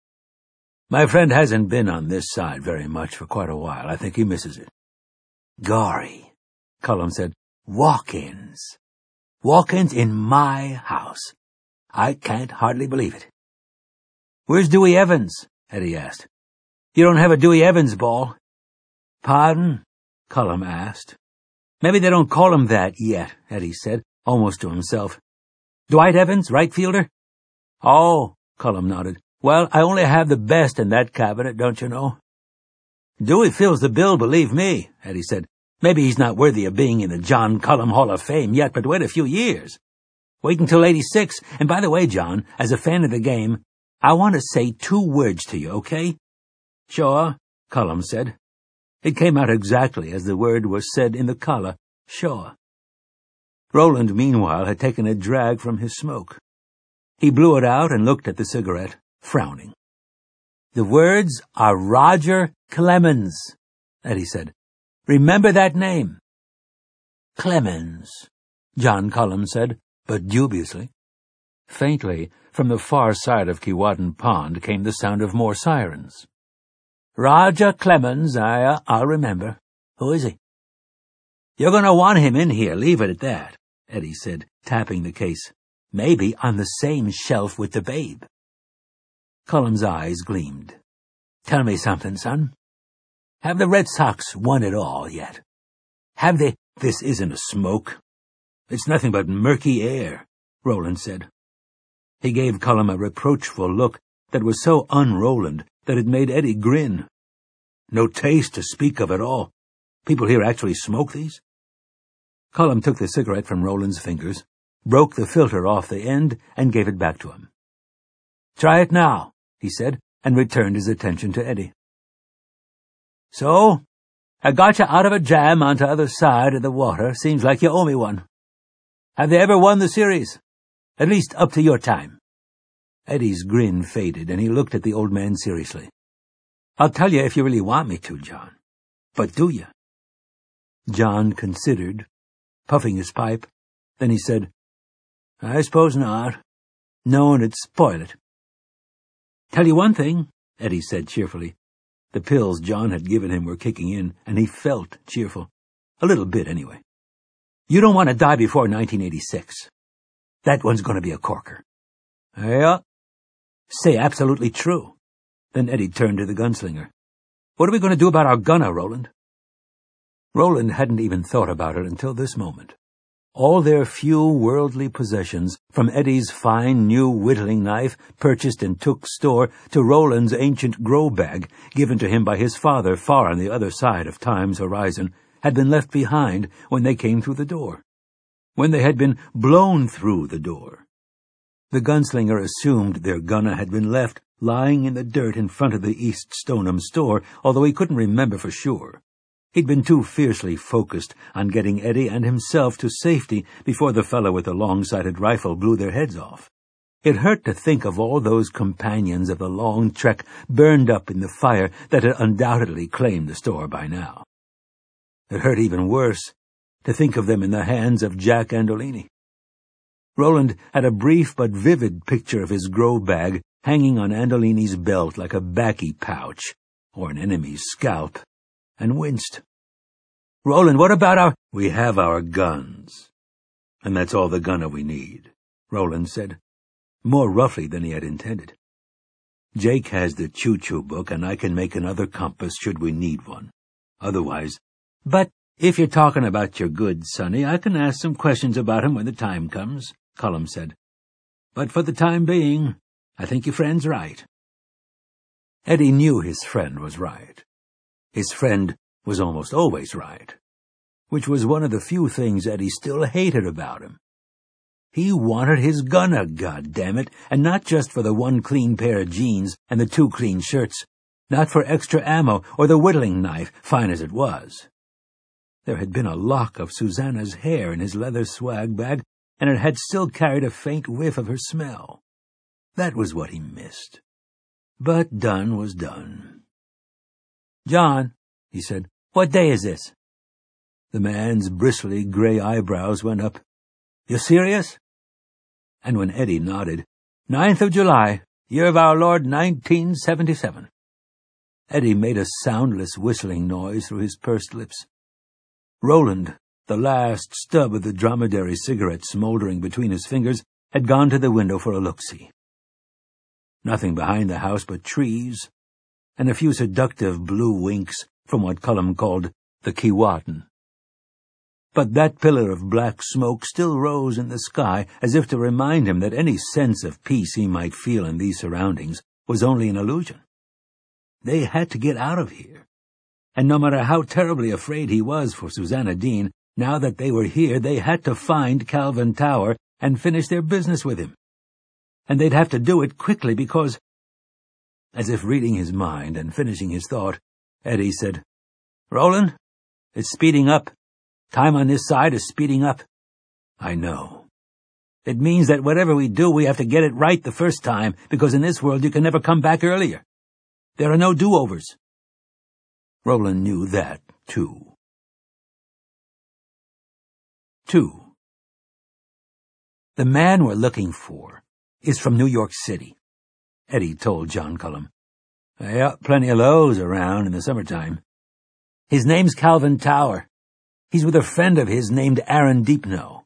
My friend hasn't been on this side very much for quite a while. I think he misses it. Gory, Cullum said. Walk-ins. Walk-ins in my house. I can't hardly believe it. Where's Dewey Evans? Eddie asked. You don't have a Dewey Evans ball. Pardon? Cullum asked. Maybe they don't call him that yet, Eddie said, almost to himself. Dwight Evans, right fielder? Oh, Cullum nodded. Well, I only have the best in that cabinet, don't you know? Dewey fills the bill, believe me, Eddie said. Maybe he's not worthy of being in the John Cullum Hall of Fame yet, but wait a few years. Wait until eighty-six, and by the way, John, as a fan of the game, I want to say two words to you, okay? Sure, Cullum said. It came out exactly as the word was said in the collar, sure. Roland, meanwhile, had taken a drag from his smoke. He blew it out and looked at the cigarette, frowning. The words are Roger Clemens, Eddie said. Remember that name. Clemens, John Cullum said, but dubiously. Faintly, from the far side of Keewatin Pond came the sound of more sirens. Roger Clemens, I, uh, I'll remember. Who is he? You're going to want him in here, leave it at that, Eddie said, tapping the case. Maybe on the same shelf with the babe. Cullum's eyes gleamed. Tell me something, son. Have the Red Sox won it all yet? Have they? This isn't a smoke. It's nothing but murky air, Roland said. He gave Cullum a reproachful look that was so un-Roland that it made Eddie grin. No taste to speak of at all. People here actually smoke these? Cullum took the cigarette from Roland's fingers, broke the filter off the end, and gave it back to him. Try it now, he said, and returned his attention to Eddie. So, I got you out of a jam onto other side of the water. Seems like you owe me one. Have they ever won the series? At least up to your time. Eddie's grin faded, and he looked at the old man seriously. I'll tell you if you really want me to, John. But do you? John considered, puffing his pipe. Then he said, I suppose not. No one'd spoil it. Tell you one thing, Eddie said cheerfully. The pills John had given him were kicking in, and he felt cheerful. A little bit, anyway. You don't want to die before nineteen eighty-six. That one's going to be a corker. Yeah. Say absolutely true. Then Eddie turned to the gunslinger. What are we going to do about our gunner, Roland? Roland hadn't even thought about it until this moment. All their few worldly possessions, from Eddie's fine new whittling knife purchased in Took's store to Roland's ancient grow bag given to him by his father far on the other side of time's horizon, had been left behind when they came through the door. When they had been blown through the door. The gunslinger assumed their gunner had been left lying in the dirt in front of the East Stoneham store, although he couldn't remember for sure. He'd been too fiercely focused on getting Eddie and himself to safety before the fellow with the long-sighted rifle blew their heads off. It hurt to think of all those companions of the long trek burned up in the fire that had undoubtedly claimed the store by now. It hurt even worse to think of them in the hands of Jack Andolini. Roland had a brief but vivid picture of his grow bag hanging on Andolini's belt like a baccy pouch, or an enemy's scalp, and winced. Roland, what about our— We have our guns. And that's all the gunner we need, Roland said, more roughly than he had intended. Jake has the choo-choo book, and I can make another compass should we need one. Otherwise— But if you're talking about your good Sonny, I can ask some questions about him when the time comes, Cullum said. But for the time being, I think your friend's right. Eddie knew his friend was right. His friend was almost always right, which was one of the few things Eddie still hated about him. He wanted his gunner, goddammit, and not just for the one clean pair of jeans and the two clean shirts, not for extra ammo or the whittling knife, fine as it was. There had been a lock of Susanna's hair in his leather swag bag, and it had still carried a faint whiff of her smell. That was what he missed. But done was done. "John," he said, "what day is this?" The man's bristly gray eyebrows went up. "You serious?" And when Eddie nodded, ninth of July, year of our Lord nineteen seventy-seven. Eddie made a soundless whistling noise through his pursed lips. Roland, the last stub of the dromedary cigarette smoldering between his fingers, had gone to the window for a look-see. Nothing behind the house but trees, and a few seductive blue winks from what Cullum called the Keewatin. But that pillar of black smoke still rose in the sky as if to remind him that any sense of peace he might feel in these surroundings was only an illusion. They had to get out of here, and no matter how terribly afraid he was for Susanna Dean, now that they were here they had to find Calvin Tower and finish their business with him. And they'd have to do it quickly because— As if reading his mind and finishing his thought, Eddie said, "Roland, it's speeding up. Time on this side is speeding up." "I know. It means that whatever we do, we have to get it right the first time, because in this world you can never come back earlier. There are no do-overs." Roland knew that, too. Two. "The man we're looking for is from New York City," Eddie told John Cullum. "Yeah, plenty of those around in the summertime. His name's Calvin Tower. He's with a friend of his named Aaron Deepno."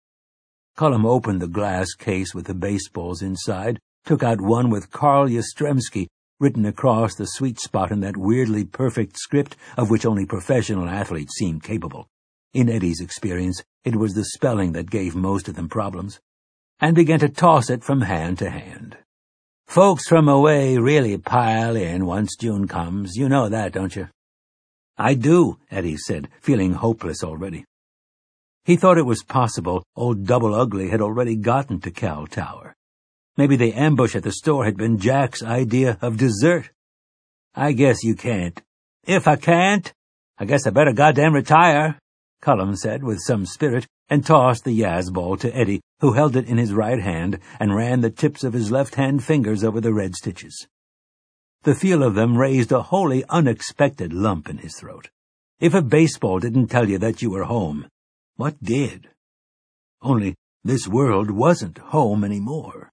Cullum opened the glass case with the baseballs inside, took out one with Carl Yastrzemski written across the sweet spot in that weirdly perfect script of which only professional athletes seem capable. In Eddie's experience, it was the spelling that gave most of them problems, and began to toss it from hand to hand. "Folks from away really pile in once June comes. You know that, don't you?" "I do," Eddie said, feeling hopeless already. He thought it was possible old Double Ugly had already gotten to Cal Tower. Maybe the ambush at the store had been Jack's idea of dessert. "I guess you can't." "If I can't, I guess I better goddamn retire," Cullum said with some spirit, and tossed the Yaz ball to Eddie, who held it in his right hand and ran the tips of his left-hand fingers over the red stitches. The feel of them raised a wholly unexpected lump in his throat. If a baseball didn't tell you that you were home, what did? Only this world wasn't home anymore.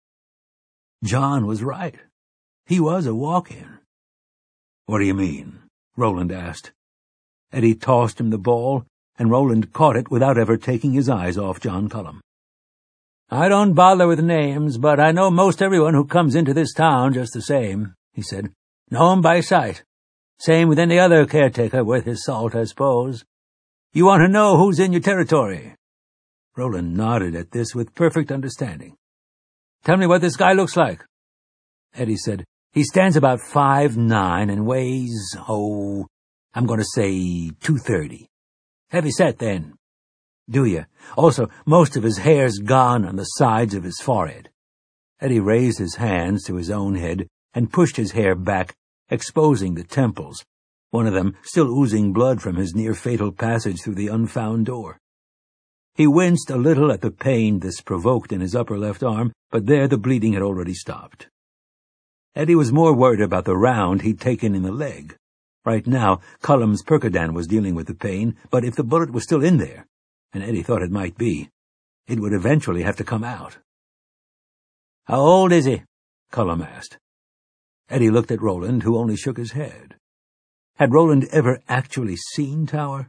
John was right. He was a walk-in. "What do you mean?" Roland asked. Eddie tossed him the ball, and Roland caught it without ever taking his eyes off John Cullum. "I don't bother with names, but I know most everyone who comes into this town just the same," he said. "Know 'em by sight. Same with any other caretaker worth his salt, I suppose. You want to know who's in your territory?" Roland nodded at this with perfect understanding. "Tell me what this guy looks like." Eddie said, "He stands about five nine and weighs, oh, I'm going to say two thirty. Heavy set, then." "Do you? Also, most of his hair's gone on the sides of his forehead." Eddie raised his hands to his own head and pushed his hair back, exposing the temples, one of them still oozing blood from his near-fatal passage through the unfound door. He winced a little at the pain this provoked in his upper left arm, but there the bleeding had already stopped. Eddie was more worried about the round he'd taken in the leg. Right now, Cullum's Percodan was dealing with the pain, but if the bullet was still in there, and Eddie thought it might be, it would eventually have to come out. "How old is he?" Cullum asked. Eddie looked at Roland, who only shook his head. Had Roland ever actually seen Tower?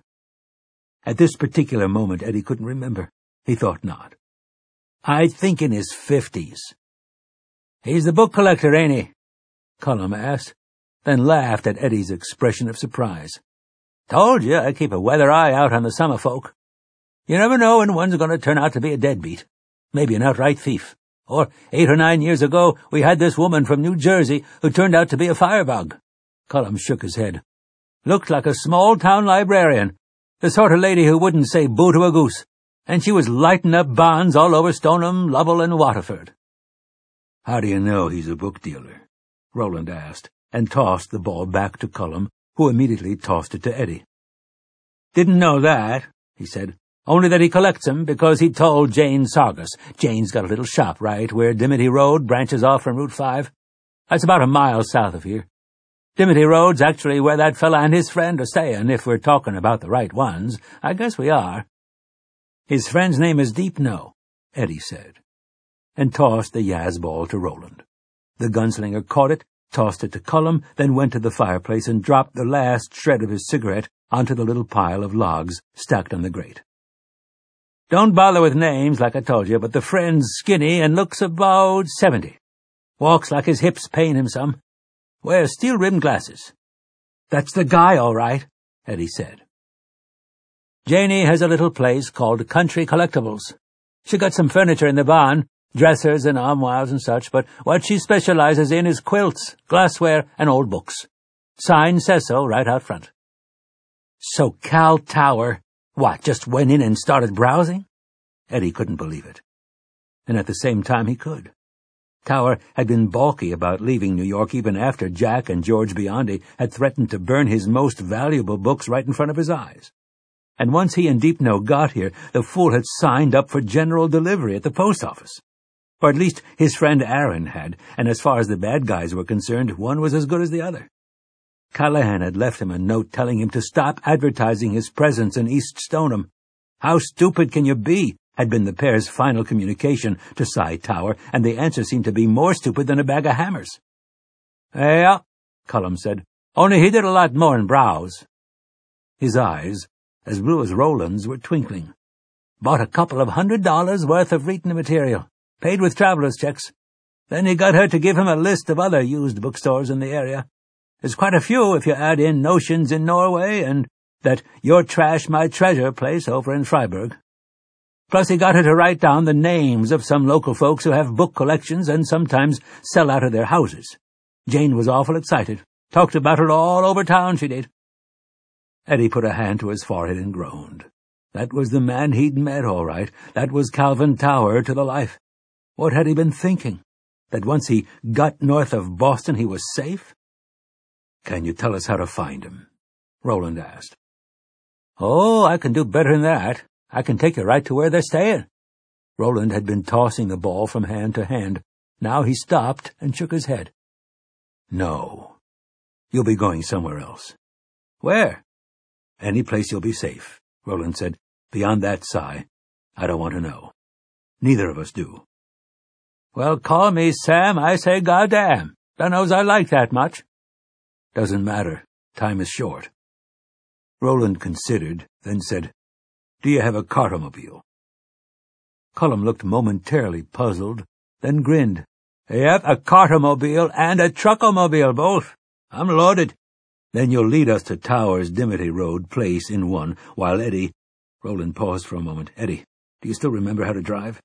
At this particular moment, Eddie couldn't remember. He thought not. "I think in his fifties. "He's the book collector, ain't he?" Cullum asked, then laughed at Eddie's expression of surprise. "Told you I keep a weather eye out on the summer folk. You never know when one's going to turn out to be a deadbeat, maybe an outright thief. Or eight or nine years ago, we had this woman from New Jersey who turned out to be a firebug." Cullum shook his head. Looked like a small-town librarian, the sort of lady who wouldn't say boo to a goose, and she was lighting up bonds all over Stoneham, Lovell, and Waterford. "How do you know he's a book dealer?" Roland asked, and tossed the ball back to Cullum, who immediately tossed it to Eddie. "Didn't know that," he said. "Only that he collects 'em because he told Jane Sargus. Jane's got a little shop right where Dimity Road branches off from Route five. That's about a mile south of here. Dimity Road's actually where that fella and his friend are staying, if we're talking about the right ones. I guess we are." "His friend's name is Deepno," Eddie said, and tossed the Yaz ball to Roland. The gunslinger caught it, tossed it to Cullum, then went to the fireplace and dropped the last shred of his cigarette onto the little pile of logs stacked on the grate. "Don't bother with names, like I told you, but the friend's skinny and looks about seventy. Walks like his hips pain him some. Wears steel-rimmed glasses." "That's the guy, all right," Eddie said. "Janie has a little place called Country Collectibles. She got some furniture in the barn, dressers and armoires and such, but what she specializes in is quilts, glassware, and old books. Sign says so right out front." "So Cal Tower, what, just went in and started browsing?" Eddie couldn't believe it. And at the same time he could. Tower had been balky about leaving New York even after Jack and George Biondi had threatened to burn his most valuable books right in front of his eyes. And once he and Deepno got here, the fool had signed up for general delivery at the post office. Or at least his friend Aaron had, and as far as the bad guys were concerned, one was as good as the other. Callahan had left him a note telling him to stop advertising his presence in East Stoneham. "How stupid can you be?" had been the pair's final communication to Cy Tower, and the answer seemed to be more stupid than a bag of hammers. "Yeah," Cullum said. "Only he did a lot more'n browse." His eyes, as blue as Roland's, were twinkling. "Bought a couple of hundred dollars worth of reading material. Paid with traveler's checks. Then he got her to give him a list of other used bookstores in the area. There's quite a few if you add in Notions in Norway and that Your Trash, My Treasure place over in Freiburg. Plus he got her to write down the names of some local folks who have book collections and sometimes sell out of their houses. Jane was awful excited. Talked about it all over town, she did." Eddie put a hand to his forehead and groaned. That was the man he'd met, all right. That was Calvin Tower to the life. What had he been thinking? That once he got north of Boston he was safe? "Can you tell us how to find him?" Roland asked. "Oh, I can do better than that. I can take you right to where they're staying." Roland had been tossing the ball from hand to hand. Now he stopped and shook his head. "No. You'll be going somewhere else." "Where?" "Any place you'll be safe," Roland said. "Beyond that, Cy, I don't want to know. Neither of us do." "Well, call me Sam, I say goddamn. Dunno's I like that much." "Doesn't matter. Time is short." Roland considered, then said, "Do you have a cartomobile?" Cullum looked momentarily puzzled, then grinned. "Yep, a cartomobile and a truckomobile, both. I'm loaded." "Then you'll lead us to Tower's Dimity Road place in one, while Eddie—" Roland paused for a moment. "Eddie, do you still remember how to drive?"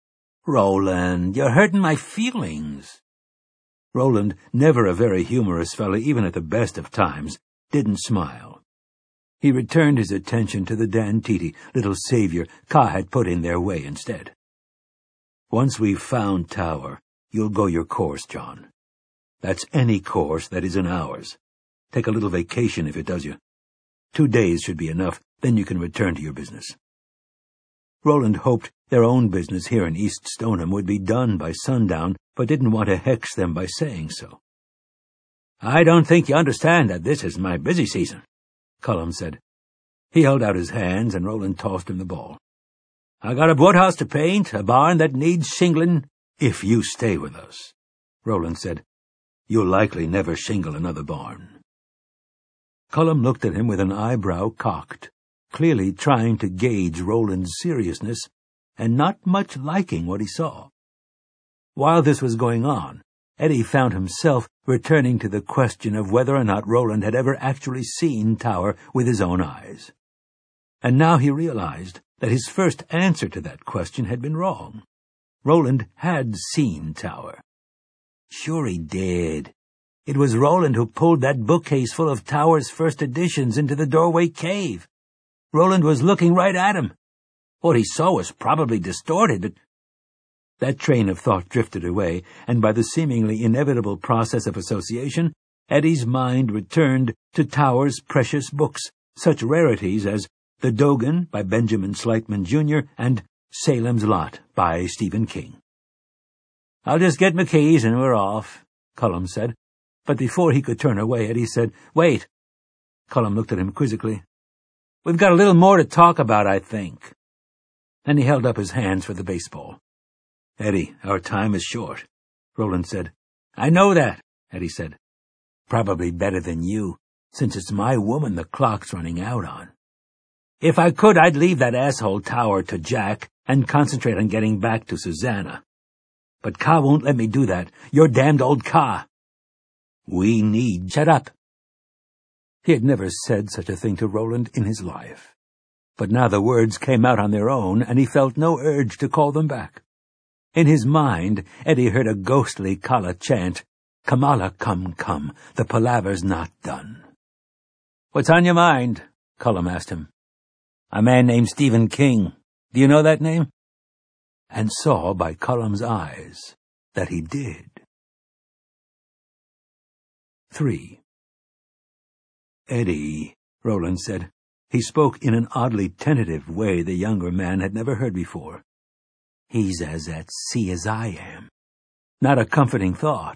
"Roland, you're hurting my feelings." Roland, never a very humorous fellow even at the best of times, didn't smile. He returned his attention to the Dan-Titi, little savior Ka had put in their way instead. "Once we've found Tower, you'll go your course, John. That's any course that isn't ours. Take a little vacation if it does you. Two days should be enough, then you can return to your business." Roland hoped their own business here in East Stoneham would be done by sundown, but didn't want to hex them by saying so. "I don't think you understand that this is my busy season," Cullum said. He held out his hands, and Roland tossed him the ball. "I got a boathouse to paint, a barn that needs shingling." "If you stay with us," Roland said, "you'll likely never shingle another barn." Cullum looked at him with an eyebrow cocked, clearly trying to gauge Roland's seriousness, and not much liking what he saw. While this was going on, Eddie found himself returning to the question of whether or not Roland had ever actually seen Tower with his own eyes. And now he realized that his first answer to that question had been wrong. Roland had seen Tower. "Sure he did," It was Roland who pulled that bookcase full of Tower's first editions into the doorway cave. Roland was looking right at him. What he saw was probably distorted, but that train of thought drifted away, and by the seemingly inevitable process of association, Eddie's mind returned to Tower's precious books, such rarities as The Dogan by Benjamin Slightman, Junior and Salem's Lot by Stephen King. "I'll just get my keys and we're off," Cullum said. But before he could turn away, Eddie said, "Wait." Cullum looked at him quizzically. "We've got a little more to talk about, I think." Then he held up his hands for the baseball. "Eddie, our time is short," Roland said. "I know that," Eddie said. "Probably better than you, since it's my woman the clock's running out on. If I could, I'd leave that asshole Tower to Jack and concentrate on getting back to Susanna. But Ka won't let me do that. Your damned old Ka. We need—" "Shut up." He had never said such a thing to Roland in his life. But now the words came out on their own, and he felt no urge to call them back. In his mind, Eddie heard a ghostly Kala chant, "Kamala, come, come, the palaver's not done." "What's on your mind?" Cullum asked him. "A man named Stephen King. Do you know that name?" And saw by Cullum's eyes that he did. Three. "Eddie," Roland said. He spoke in an oddly tentative way the younger man had never heard before. "He's as at sea as I am." Not a comforting thought.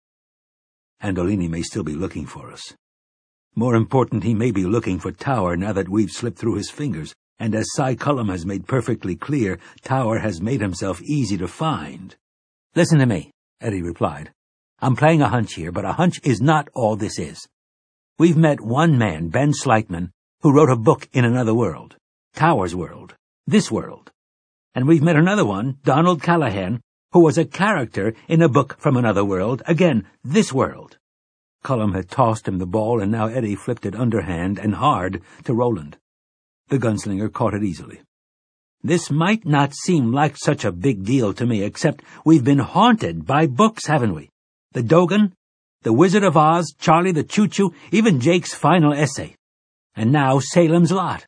Andolini may still be looking for us. More important, he may be looking for Tower now that we've slipped through his fingers, and as Cy Cullum has made perfectly clear, Tower has made himself easy to find. "Listen to me," Eddie replied. "I'm playing a hunch here, but a hunch is not all this is. We've met one man, Ben Slightman, who wrote a book in another world, Tower's world, this world. And we've met another one, Donald Callahan, who was a character in a book from another world, again, this world." Cullum had tossed him the ball, and now Eddie flipped it underhand and hard to Roland. The gunslinger caught it easily. "This might not seem like such a big deal to me, except we've been haunted by books, haven't we? The Dogan, The Wizard of Oz, Charlie the Choo-Choo, even Jake's final essay. And now Salem's Lot.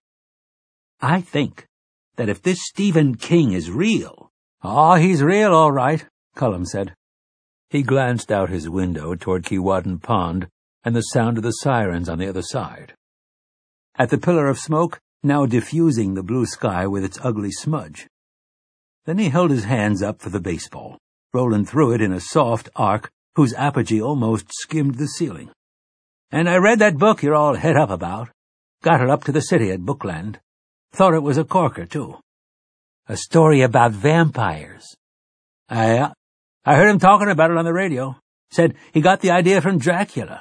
I think that if this Stephen King is real—" "Oh, he's real, all right," Cullum said. He glanced out his window toward Keewatin Pond and the sound of the sirens on the other side. At the pillar of smoke, now diffusing the blue sky with its ugly smudge. Then he held his hands up for the baseball. Roland threw it in a soft arc whose apogee almost skimmed the ceiling. "And I read that book you're all het up about. Got it up to the city at Bookland. Thought it was a corker, too. A story about vampires. I, I heard him talking about it on the radio. Said he got the idea from Dracula."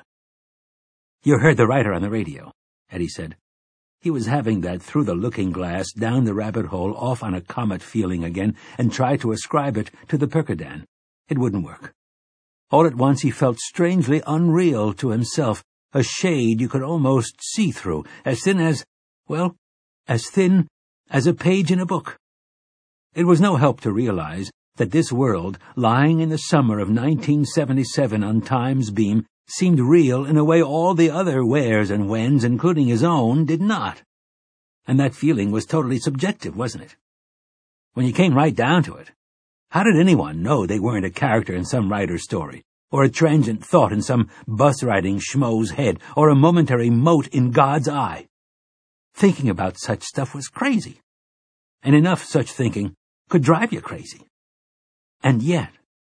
"You heard the writer on the radio," Eddie said. He was having that through the looking-glass, down the rabbit hole, off on a comet feeling again, and tried to ascribe it to the Percodan. It wouldn't work. All at once he felt strangely unreal to himself, a shade you could almost see through, as thin as, well, as thin as a page in a book. It was no help to realize that this world, lying in the summer of nineteen seventy-seven on Time's beam, seemed real in a way all the other wheres and whens, including his own, did not. And that feeling was totally subjective, wasn't it? When you came right down to it, how did anyone know they weren't a character in some writer's story, or a transient thought in some bus-riding schmo's head, or a momentary mote in God's eye? Thinking about such stuff was crazy, and enough such thinking could drive you crazy. And yet,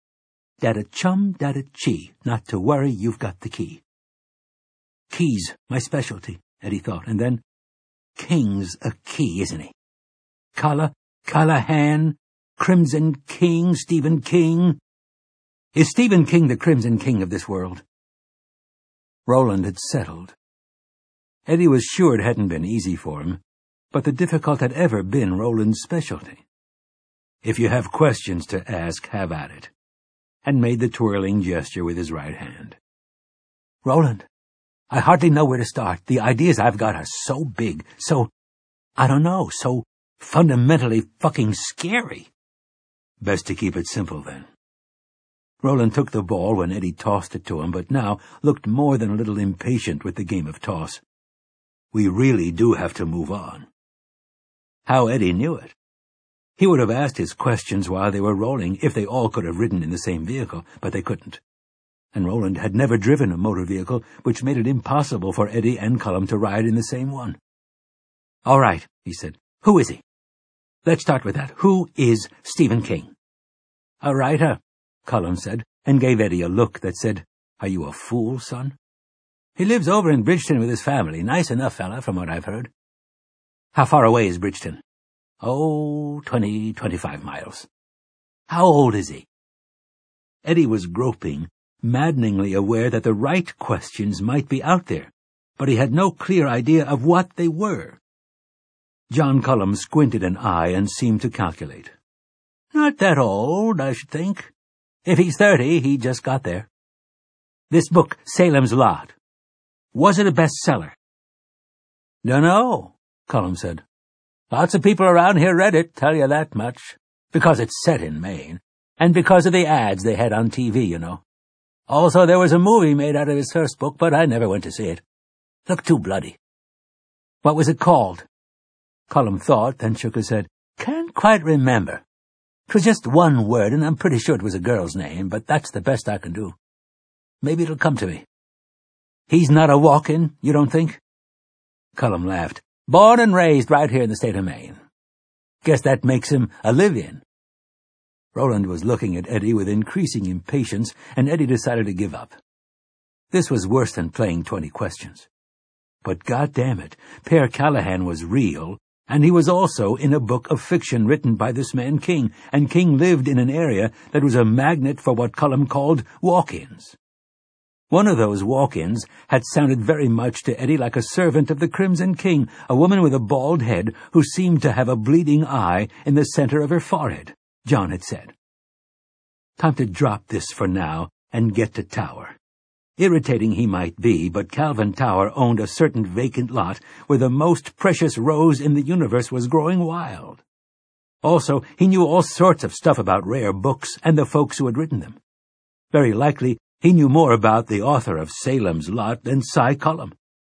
dada-chum, dada-chee, not to worry, you've got the key. Keys, my specialty, Eddie thought, and then, King's a key, isn't he? Kala, Callahan, Crimson King, Stephen King. Is Stephen King the Crimson King of this world? Roland had settled. Eddie was sure it hadn't been easy for him, but the difficult had ever been Roland's specialty. If you have questions to ask, have at it, and made the twirling gesture with his right hand. Roland, I hardly know where to start. The ideas I've got are so big, so, I don't know, so fundamentally fucking scary. Best to keep it simple, then. Roland took the ball when Eddie tossed it to him, but now looked more than a little impatient with the game of toss. "We really do have to move on." How Eddie knew it. He would have asked his questions while they were rolling if they all could have ridden in the same vehicle, but they couldn't. And Roland had never driven a motor vehicle, which made it impossible for Eddie and Cullum to ride in the same one. "All right," he said. "Who is he? Let's start with that. Who is Stephen King?" "A writer," Cullum said, and gave Eddie a look that said, "Are you a fool, son? He lives over in Bridgeton with his family. Nice enough fella, from what I've heard." "How far away is Bridgeton?" "Oh, twenty, twenty-five miles." "How old is he?" Eddie was groping, maddeningly aware that the right questions might be out there, but he had no clear idea of what they were. John Cullum squinted an eye and seemed to calculate. "Not that old, I should think. If he's thirty, he just got there." "This book, Salem's Lot, was it a bestseller?" "Dunno," Cullum said. "Lots of people around here read it, tell you that much. Because it's set in Maine, and because of the ads they had on T V, you know. Also, there was a movie made out of his first book, but I never went to see it. Looked too bloody." "What was it called?" Cullum thought, then shook his head. "Can't quite remember. 'Twas just one word, and I'm pretty sure it was a girl's name, but that's the best I can do. Maybe it'll come to me." "He's not a walk-in, you don't think?" Cullum laughed. "Born and raised right here in the state of Maine. Guess that makes him a live-in." Roland was looking at Eddie with increasing impatience, and Eddie decided to give up. This was worse than playing twenty questions. But goddammit, Pere Callahan was real, and he was also in a book of fiction written by this man King, and King lived in an area that was a magnet for what Cullum called walk-ins. One of those walk-ins had sounded very much to Eddie like a servant of the Crimson King, a woman with a bald head who seemed to have a bleeding eye in the center of her forehead, John had said. Time to drop this for now and get to Tower. Irritating he might be, but Calvin Tower owned a certain vacant lot where the most precious rose in the universe was growing wild. Also, he knew all sorts of stuff about rare books and the folks who had written them. Very likely, he knew more about the author of Salem's Lot than Cy Cullum.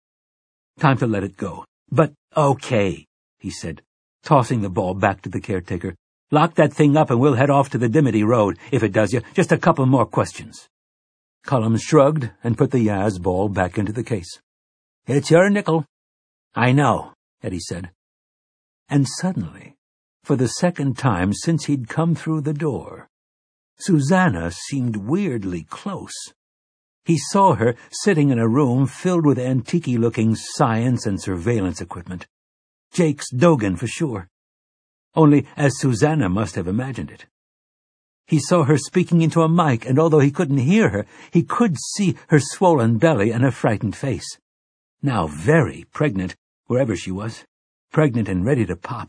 Time to let it go. But, okay, he said, tossing the ball back to the caretaker. Lock that thing up and we'll head off to the Dimity Road, if it does you. Just a couple more questions. Cullum shrugged and put the Yaz ball back into the case. "It's your nickel." "I know," Eddie said. And suddenly, for the second time since he'd come through the door, Susanna seemed weirdly close. He saw her sitting in a room filled with antique-looking science and surveillance equipment. Jake's Dogan, for sure. Only as Susanna must have imagined it. He saw her speaking into a mic, and although he couldn't hear her, he could see her swollen belly and a frightened face. Now very pregnant, wherever she was. Pregnant and ready to pop.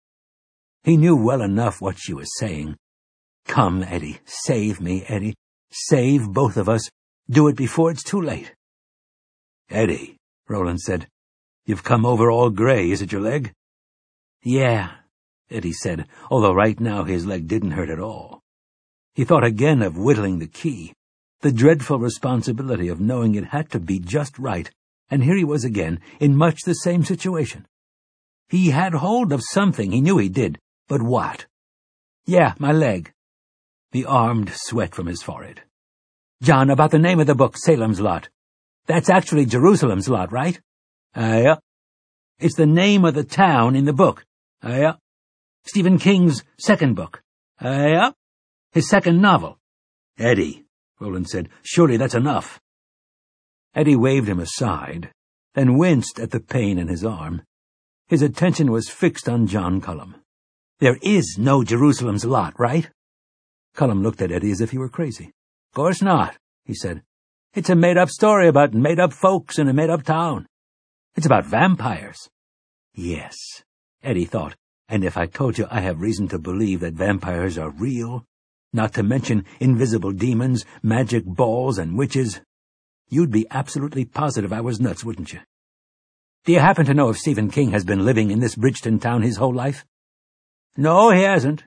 He knew well enough what she was saying. "Come, Eddie. Save me, Eddie. Save both of us. Do it before it's too late." "Eddie," Roland said, "you've come over all gray. Is it your leg?" "Yeah," Eddie said, although right now his leg didn't hurt at all. He thought again of whittling the key, the dreadful responsibility of knowing it had to be just right, and here he was again, in much the same situation. He had hold of something, he knew he did, but what? "Yeah, my leg." He armed sweat from his forehead. "John, about the name of the book, Salem's Lot. That's actually Jerusalem's Lot, right?" Uh, yeah. "It's the name of the town in the book." Uh, yeah. "Stephen King's second book." Uh, yeah. "His second novel." "Eddie," Roland said, "surely that's enough." Eddie waved him aside, then winced at the pain in his arm. His attention was fixed on John Cullum. "There is no Jerusalem's Lot, right?" Cullum looked at Eddie as if he were crazy. "Course not," he said. "It's a made-up story about made-up folks in a made-up town. It's about vampires." "Yes," Eddie thought, "and if I told you I have reason to believe that vampires are real, not to mention invisible demons, magic balls, and witches, you'd be absolutely positive I was nuts, wouldn't you? Do you happen to know if Stephen King has been living in this Bridgeton town his whole life?" "No, he hasn't.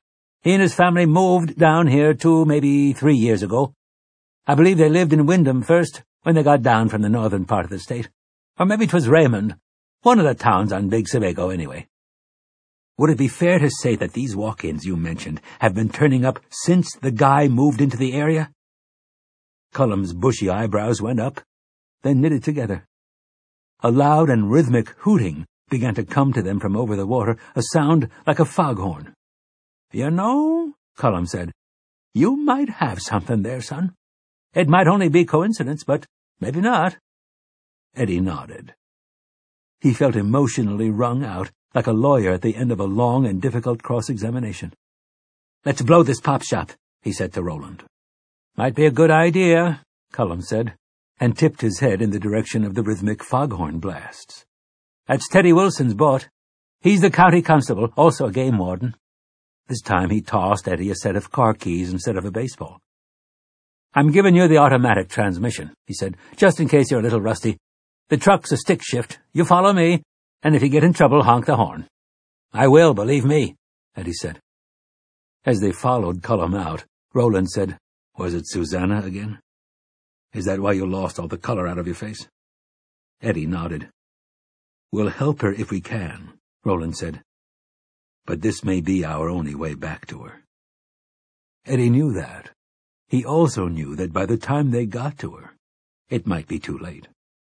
He and his family moved down here two, maybe three years ago. I believe they lived in Wyndham first, when they got down from the northern part of the state. Or maybe 'twas Raymond, one of the towns on Big Sebago anyway. Would it be fair to say that these walk-ins you mentioned have been turning up since the guy moved into the area?" Cullum's bushy eyebrows went up, then knitted together. A loud and rhythmic hooting began to come to them from over the water, a sound like a foghorn. "You know," Cullum said, "you might have something there, son. It might only be coincidence, but maybe not." Eddie nodded. He felt emotionally wrung out, like a lawyer at the end of a long and difficult cross-examination. "Let's blow this pop shop," he said to Roland. "Might be a good idea," Cullum said, and tipped his head in the direction of the rhythmic foghorn blasts. "That's Teddy Wilson's boat. He's the county constable, also a game warden." This time he tossed Eddie a set of car keys instead of a baseball. "I'm giving you the automatic transmission," he said, "just in case you're a little rusty. The truck's a stick shift. You follow me, and if you get in trouble, honk the horn." "I will, believe me," Eddie said. As they followed Cullum out, Roland said, "Was it Susanna again? Is that why you lost all the color out of your face?" Eddie nodded. "We'll help her if we can," Roland said. "But this may be our only way back to her." Eddie knew that. He also knew that by the time they got to her, it might be too late.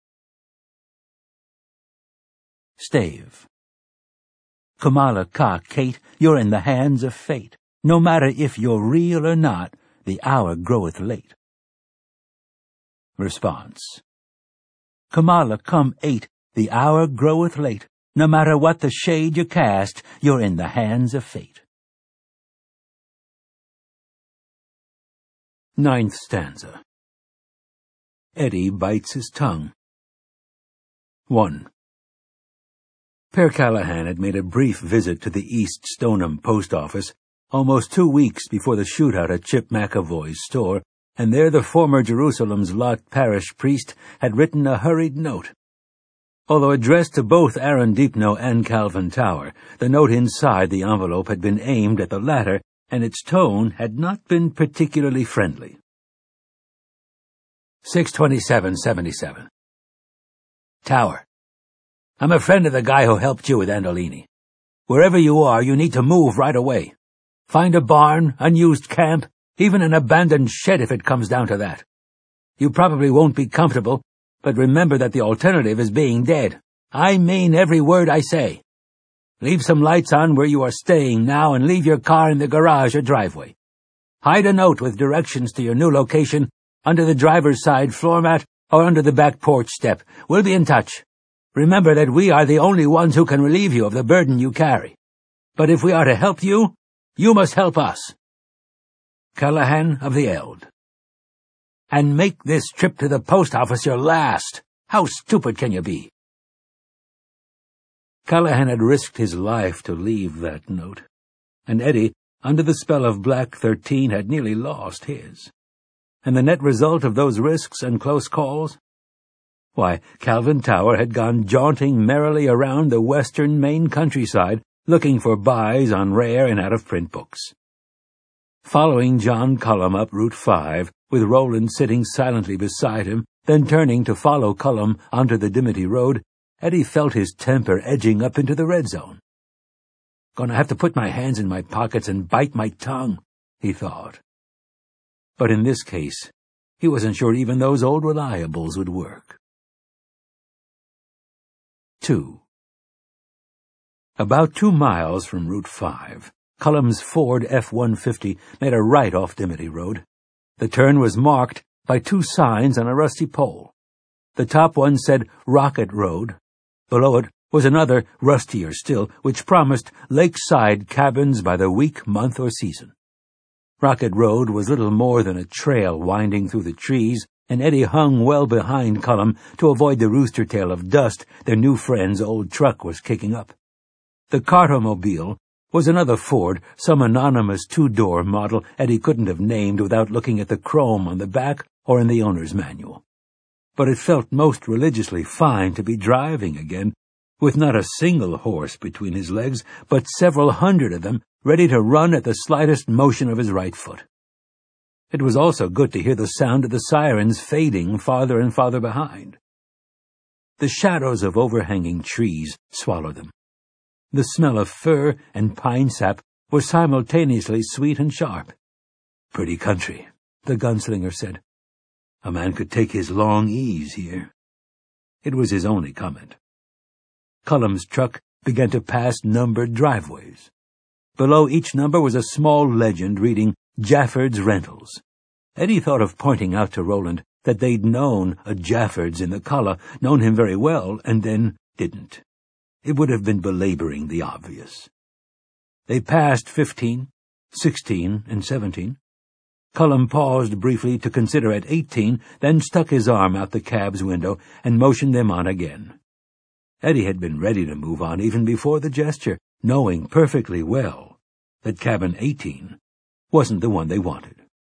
Stave. "Kamala Ka, Kate, you're in the hands of fate. No matter if you're real or not, the hour groweth late." Response. "Kamala, come eight, the hour groweth late. No matter what the shade you cast, you're in the hands of fate." Ninth stanza. Eddie bites his tongue. One. Per Callahan had made a brief visit to the East Stoneham post office almost two weeks before the shootout at Chip McAvoy's store, and there the former Jerusalem's Lot parish priest had written a hurried note. Although addressed to both Aaron Deepno and Calvin Tower, the note inside the envelope had been aimed at the latter, and its tone had not been particularly friendly. six twenty-seven seventy-seven. Tower. I'm a friend of the guy who helped you with Andolini. Wherever you are, you need to move right away. Find a barn, unused camp, even an abandoned shed if it comes down to that. You probably won't be comfortable, but remember that the alternative is being dead. I mean every word I say. Leave some lights on where you are staying now and leave your car in the garage or driveway. Hide a note with directions to your new location under the driver's side floor mat or under the back porch step. We'll be in touch. Remember that we are the only ones who can relieve you of the burden you carry. But if we are to help you, you must help us. Callahan of the Eld. And make this trip to the post office your last. How stupid can you be? Callahan had risked his life to leave that note, and Eddie, under the spell of Black Thirteen, had nearly lost his. And the net result of those risks and close calls? Why, Calvin Tower had gone jaunting merrily around the western Maine countryside, looking for buys on rare and out-of-print books. Following John Cullum up Route five, with Roland sitting silently beside him, then turning to follow Cullum onto the Dimity Road, Eddie felt his temper edging up into the red zone. "Gonna have to put my hands in my pockets and bite my tongue," he thought. But in this case, he wasn't sure even those old reliables would work. Two. About two miles from Route five, Cullum's Ford F one fifty made a right off Dimity Road. The turn was marked by two signs on a rusty pole. The top one said Rocket Road. Below it was another, rustier still, which promised lakeside cabins by the week, month, or season. Rocket Road was little more than a trail winding through the trees, and Eddie hung well behind Cullum to avoid the rooster tail of dust their new friend's old truck was kicking up. The Cartomobile was another Ford, some anonymous two-door model Eddie couldn't have named without looking at the chrome on the back or in the owner's manual. But it felt most religiously fine to be driving again, with not a single horse between his legs, but several hundred of them ready to run at the slightest motion of his right foot. It was also good to hear the sound of the sirens fading farther and farther behind. The shadows of overhanging trees swallowed them. The smell of fir and pine sap was simultaneously sweet and sharp. "Pretty country," the gunslinger said. "A man could take his long ease here." It was his only comment. Cullum's truck began to pass numbered driveways. Below each number was a small legend reading Jafford's Rentals. Eddie thought of pointing out to Roland that they'd known a Jafford's in the Culla, known him very well, and then didn't. It would have been belaboring the obvious. They passed fifteen, sixteen, and seventeen. Cullum paused briefly to consider at eighteen, then stuck his arm out the cab's window and motioned them on again. Eddie had been ready to move on even before the gesture, knowing perfectly well that cabin eighteen wasn't the one they wanted.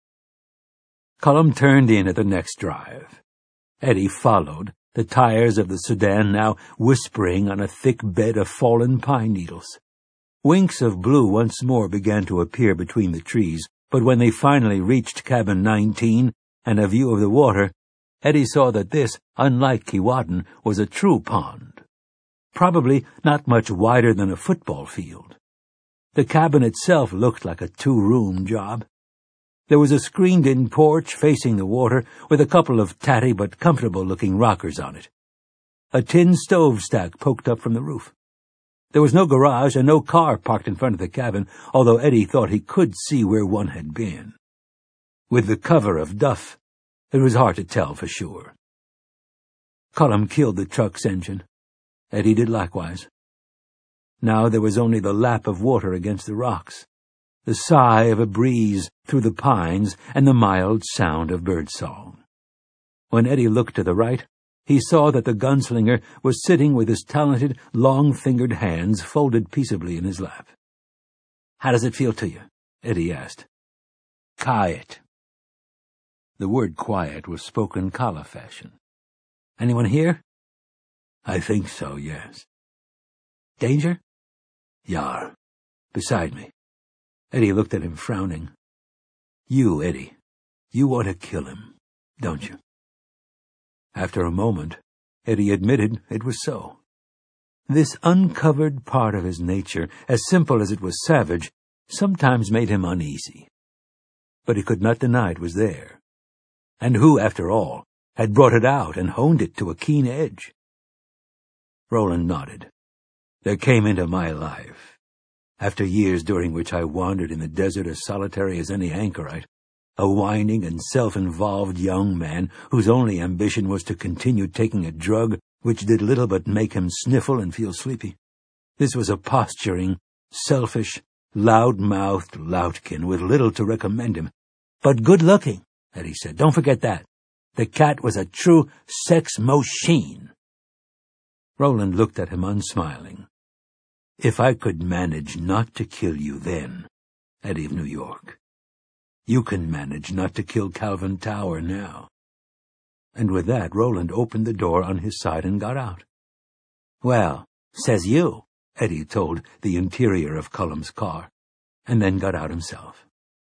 Cullum turned in at the next drive. Eddie followed, the tires of the sedan now whispering on a thick bed of fallen pine needles. Winks of blue once more began to appear between the trees, but when they finally reached cabin nineteen and a view of the water, Eddie saw that this, unlike Keewatin, was a true pond, probably not much wider than a football field. The cabin itself looked like a two-room job. There was a screened-in porch facing the water with a couple of tatty but comfortable-looking rockers on it. A tin stove stack poked up from the roof. There was no garage and no car parked in front of the cabin, although Eddie thought he could see where one had been. With the cover of duff, it was hard to tell for sure. Cullum killed the truck's engine. Eddie did likewise. Now there was only the lap of water against the rocks, the sigh of a breeze through the pines, and the mild sound of birdsong. When Eddie looked to the right, he saw that the gunslinger was sitting with his talented, long-fingered hands folded peaceably in his lap. "How does it feel to you?" Eddie asked. "Quiet." The word quiet was spoken Culla fashion. "Anyone here?" "I think so, yes." "Danger?" "Yar. Beside me." Eddie looked at him, frowning. "You, Eddie, you want to kill him, don't you?" After a moment, Eddie admitted it was so. This uncovered part of his nature, as simple as it was savage, sometimes made him uneasy. But he could not deny it was there. And who, after all, had brought it out and honed it to a keen edge? Roland nodded. "There came into my life, after years during which I wandered in the desert as solitary as any anchorite, a whining and self-involved young man whose only ambition was to continue taking a drug which did little but make him sniffle and feel sleepy. This was a posturing, selfish, loud-mouthed loutkin with little to recommend him. But good-looking, Eddie said. Don't forget that. The cat was a true sex machine. Roland looked at him unsmiling. "If I could manage not to kill you then, Eddie of New York, you can manage not to kill Calvin Tower now." And with that, Roland opened the door on his side and got out. "Well, says you," Eddie told the interior of Cullum's car, and then got out himself.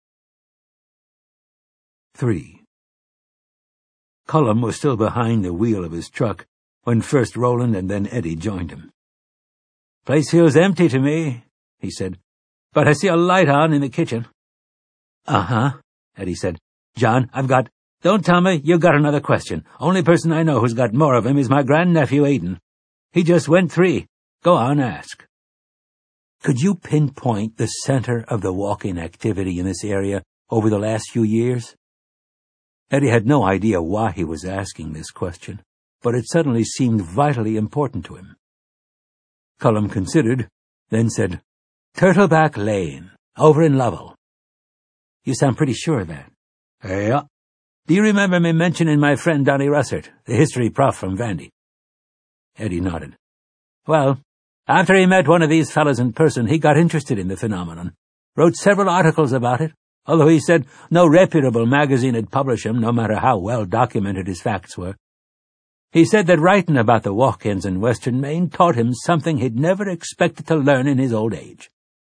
Three. Cullum was still behind the wheel of his truck when first Roland and then Eddie joined him. "Place feels empty to me," he said, "but I see a light on in the kitchen." "Uh-huh," Eddie said. "John, I've got—" "Don't tell me you've got another question. Only person I know who's got more of 'em is my grandnephew Aidan. He just went three. Go on, ask." "Could you pinpoint the center of the walk-in activity in this area over the last few years?" Eddie had no idea why he was asking this question, but it suddenly seemed vitally important to him. Cullum considered, then said, "Turtleback Lane, over in Lovell." "You sound pretty sure of that." "Yeah. Do you remember me mentioning my friend Donnie Russert, the history prof from Vandy?" Eddie nodded. "Well, after he met one of these fellows in person, he got interested in the phenomenon, wrote several articles about it, although he said no reputable magazine would publish him, no matter how well documented his facts were. He said that writing about the walk-ins in western Maine taught him something he'd never expected to learn in his old age.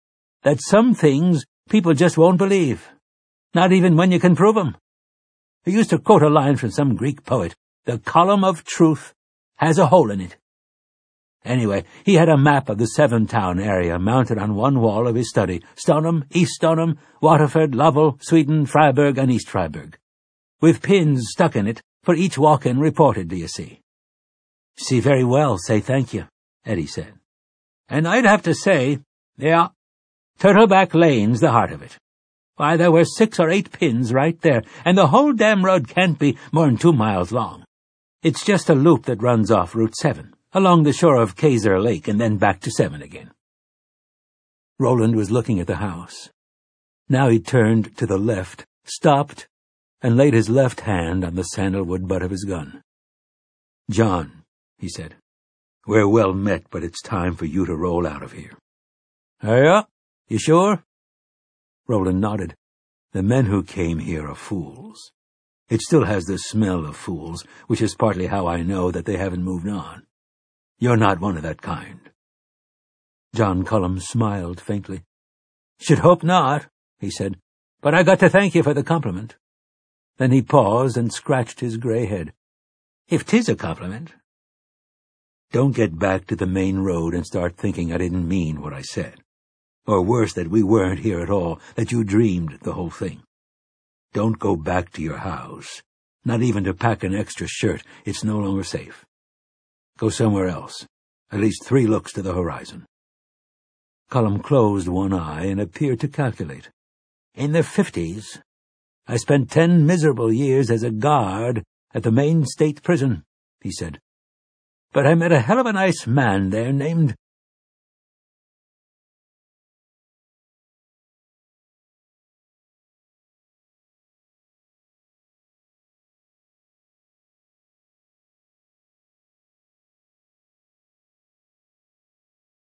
that some things people just won't believe, not even when you can prove 'em. He used to quote a line from some Greek poet, "The column of truth has a hole in it." Anyway, he had a map of the seven-town area mounted on one wall of his study: Stoneham, East Stoneham, Waterford, Lovell, Sweden, Freiburg, and East Freiburg, with pins stuck in it for each walk-in reported, do you see? "See very well, say thank you," Eddie said. "And I'd have to say, yeah, Turtleback Lane's the heart of it. Why, there were six or eight pins right there, and the whole damn road can't be more'n two miles long. It's just a loop that runs off Route seven, along the shore of Kaiser Lake, and then back to seven again." Roland was looking at the house. Now he turned to the left, stopped, and laid his left hand on the sandalwood butt of his gun. "John," he said, "we're well met, but it's time for you to roll out of here." "Yeah? You sure?" Roland nodded. "The men who came here are fools. It still has the smell of fools, which is partly how I know that they haven't moved on. You're not one of that kind." John Cullum smiled faintly. "Should hope not," he said, "but I got to thank you for the compliment." Then he paused and scratched his grey head. "If 'tis a compliment." "Don't get back to the main road and start thinking I didn't mean what I said. Or worse, that we weren't here at all, that you dreamed the whole thing. Don't go back to your house, not even to pack an extra shirt. It's no longer safe. Go somewhere else, at least three looks to the horizon." Cullum closed one eye and appeared to calculate. "In the fifties, I spent ten miserable years as a guard at the Maine State Prison," he said. "But I met a hell of a nice man there named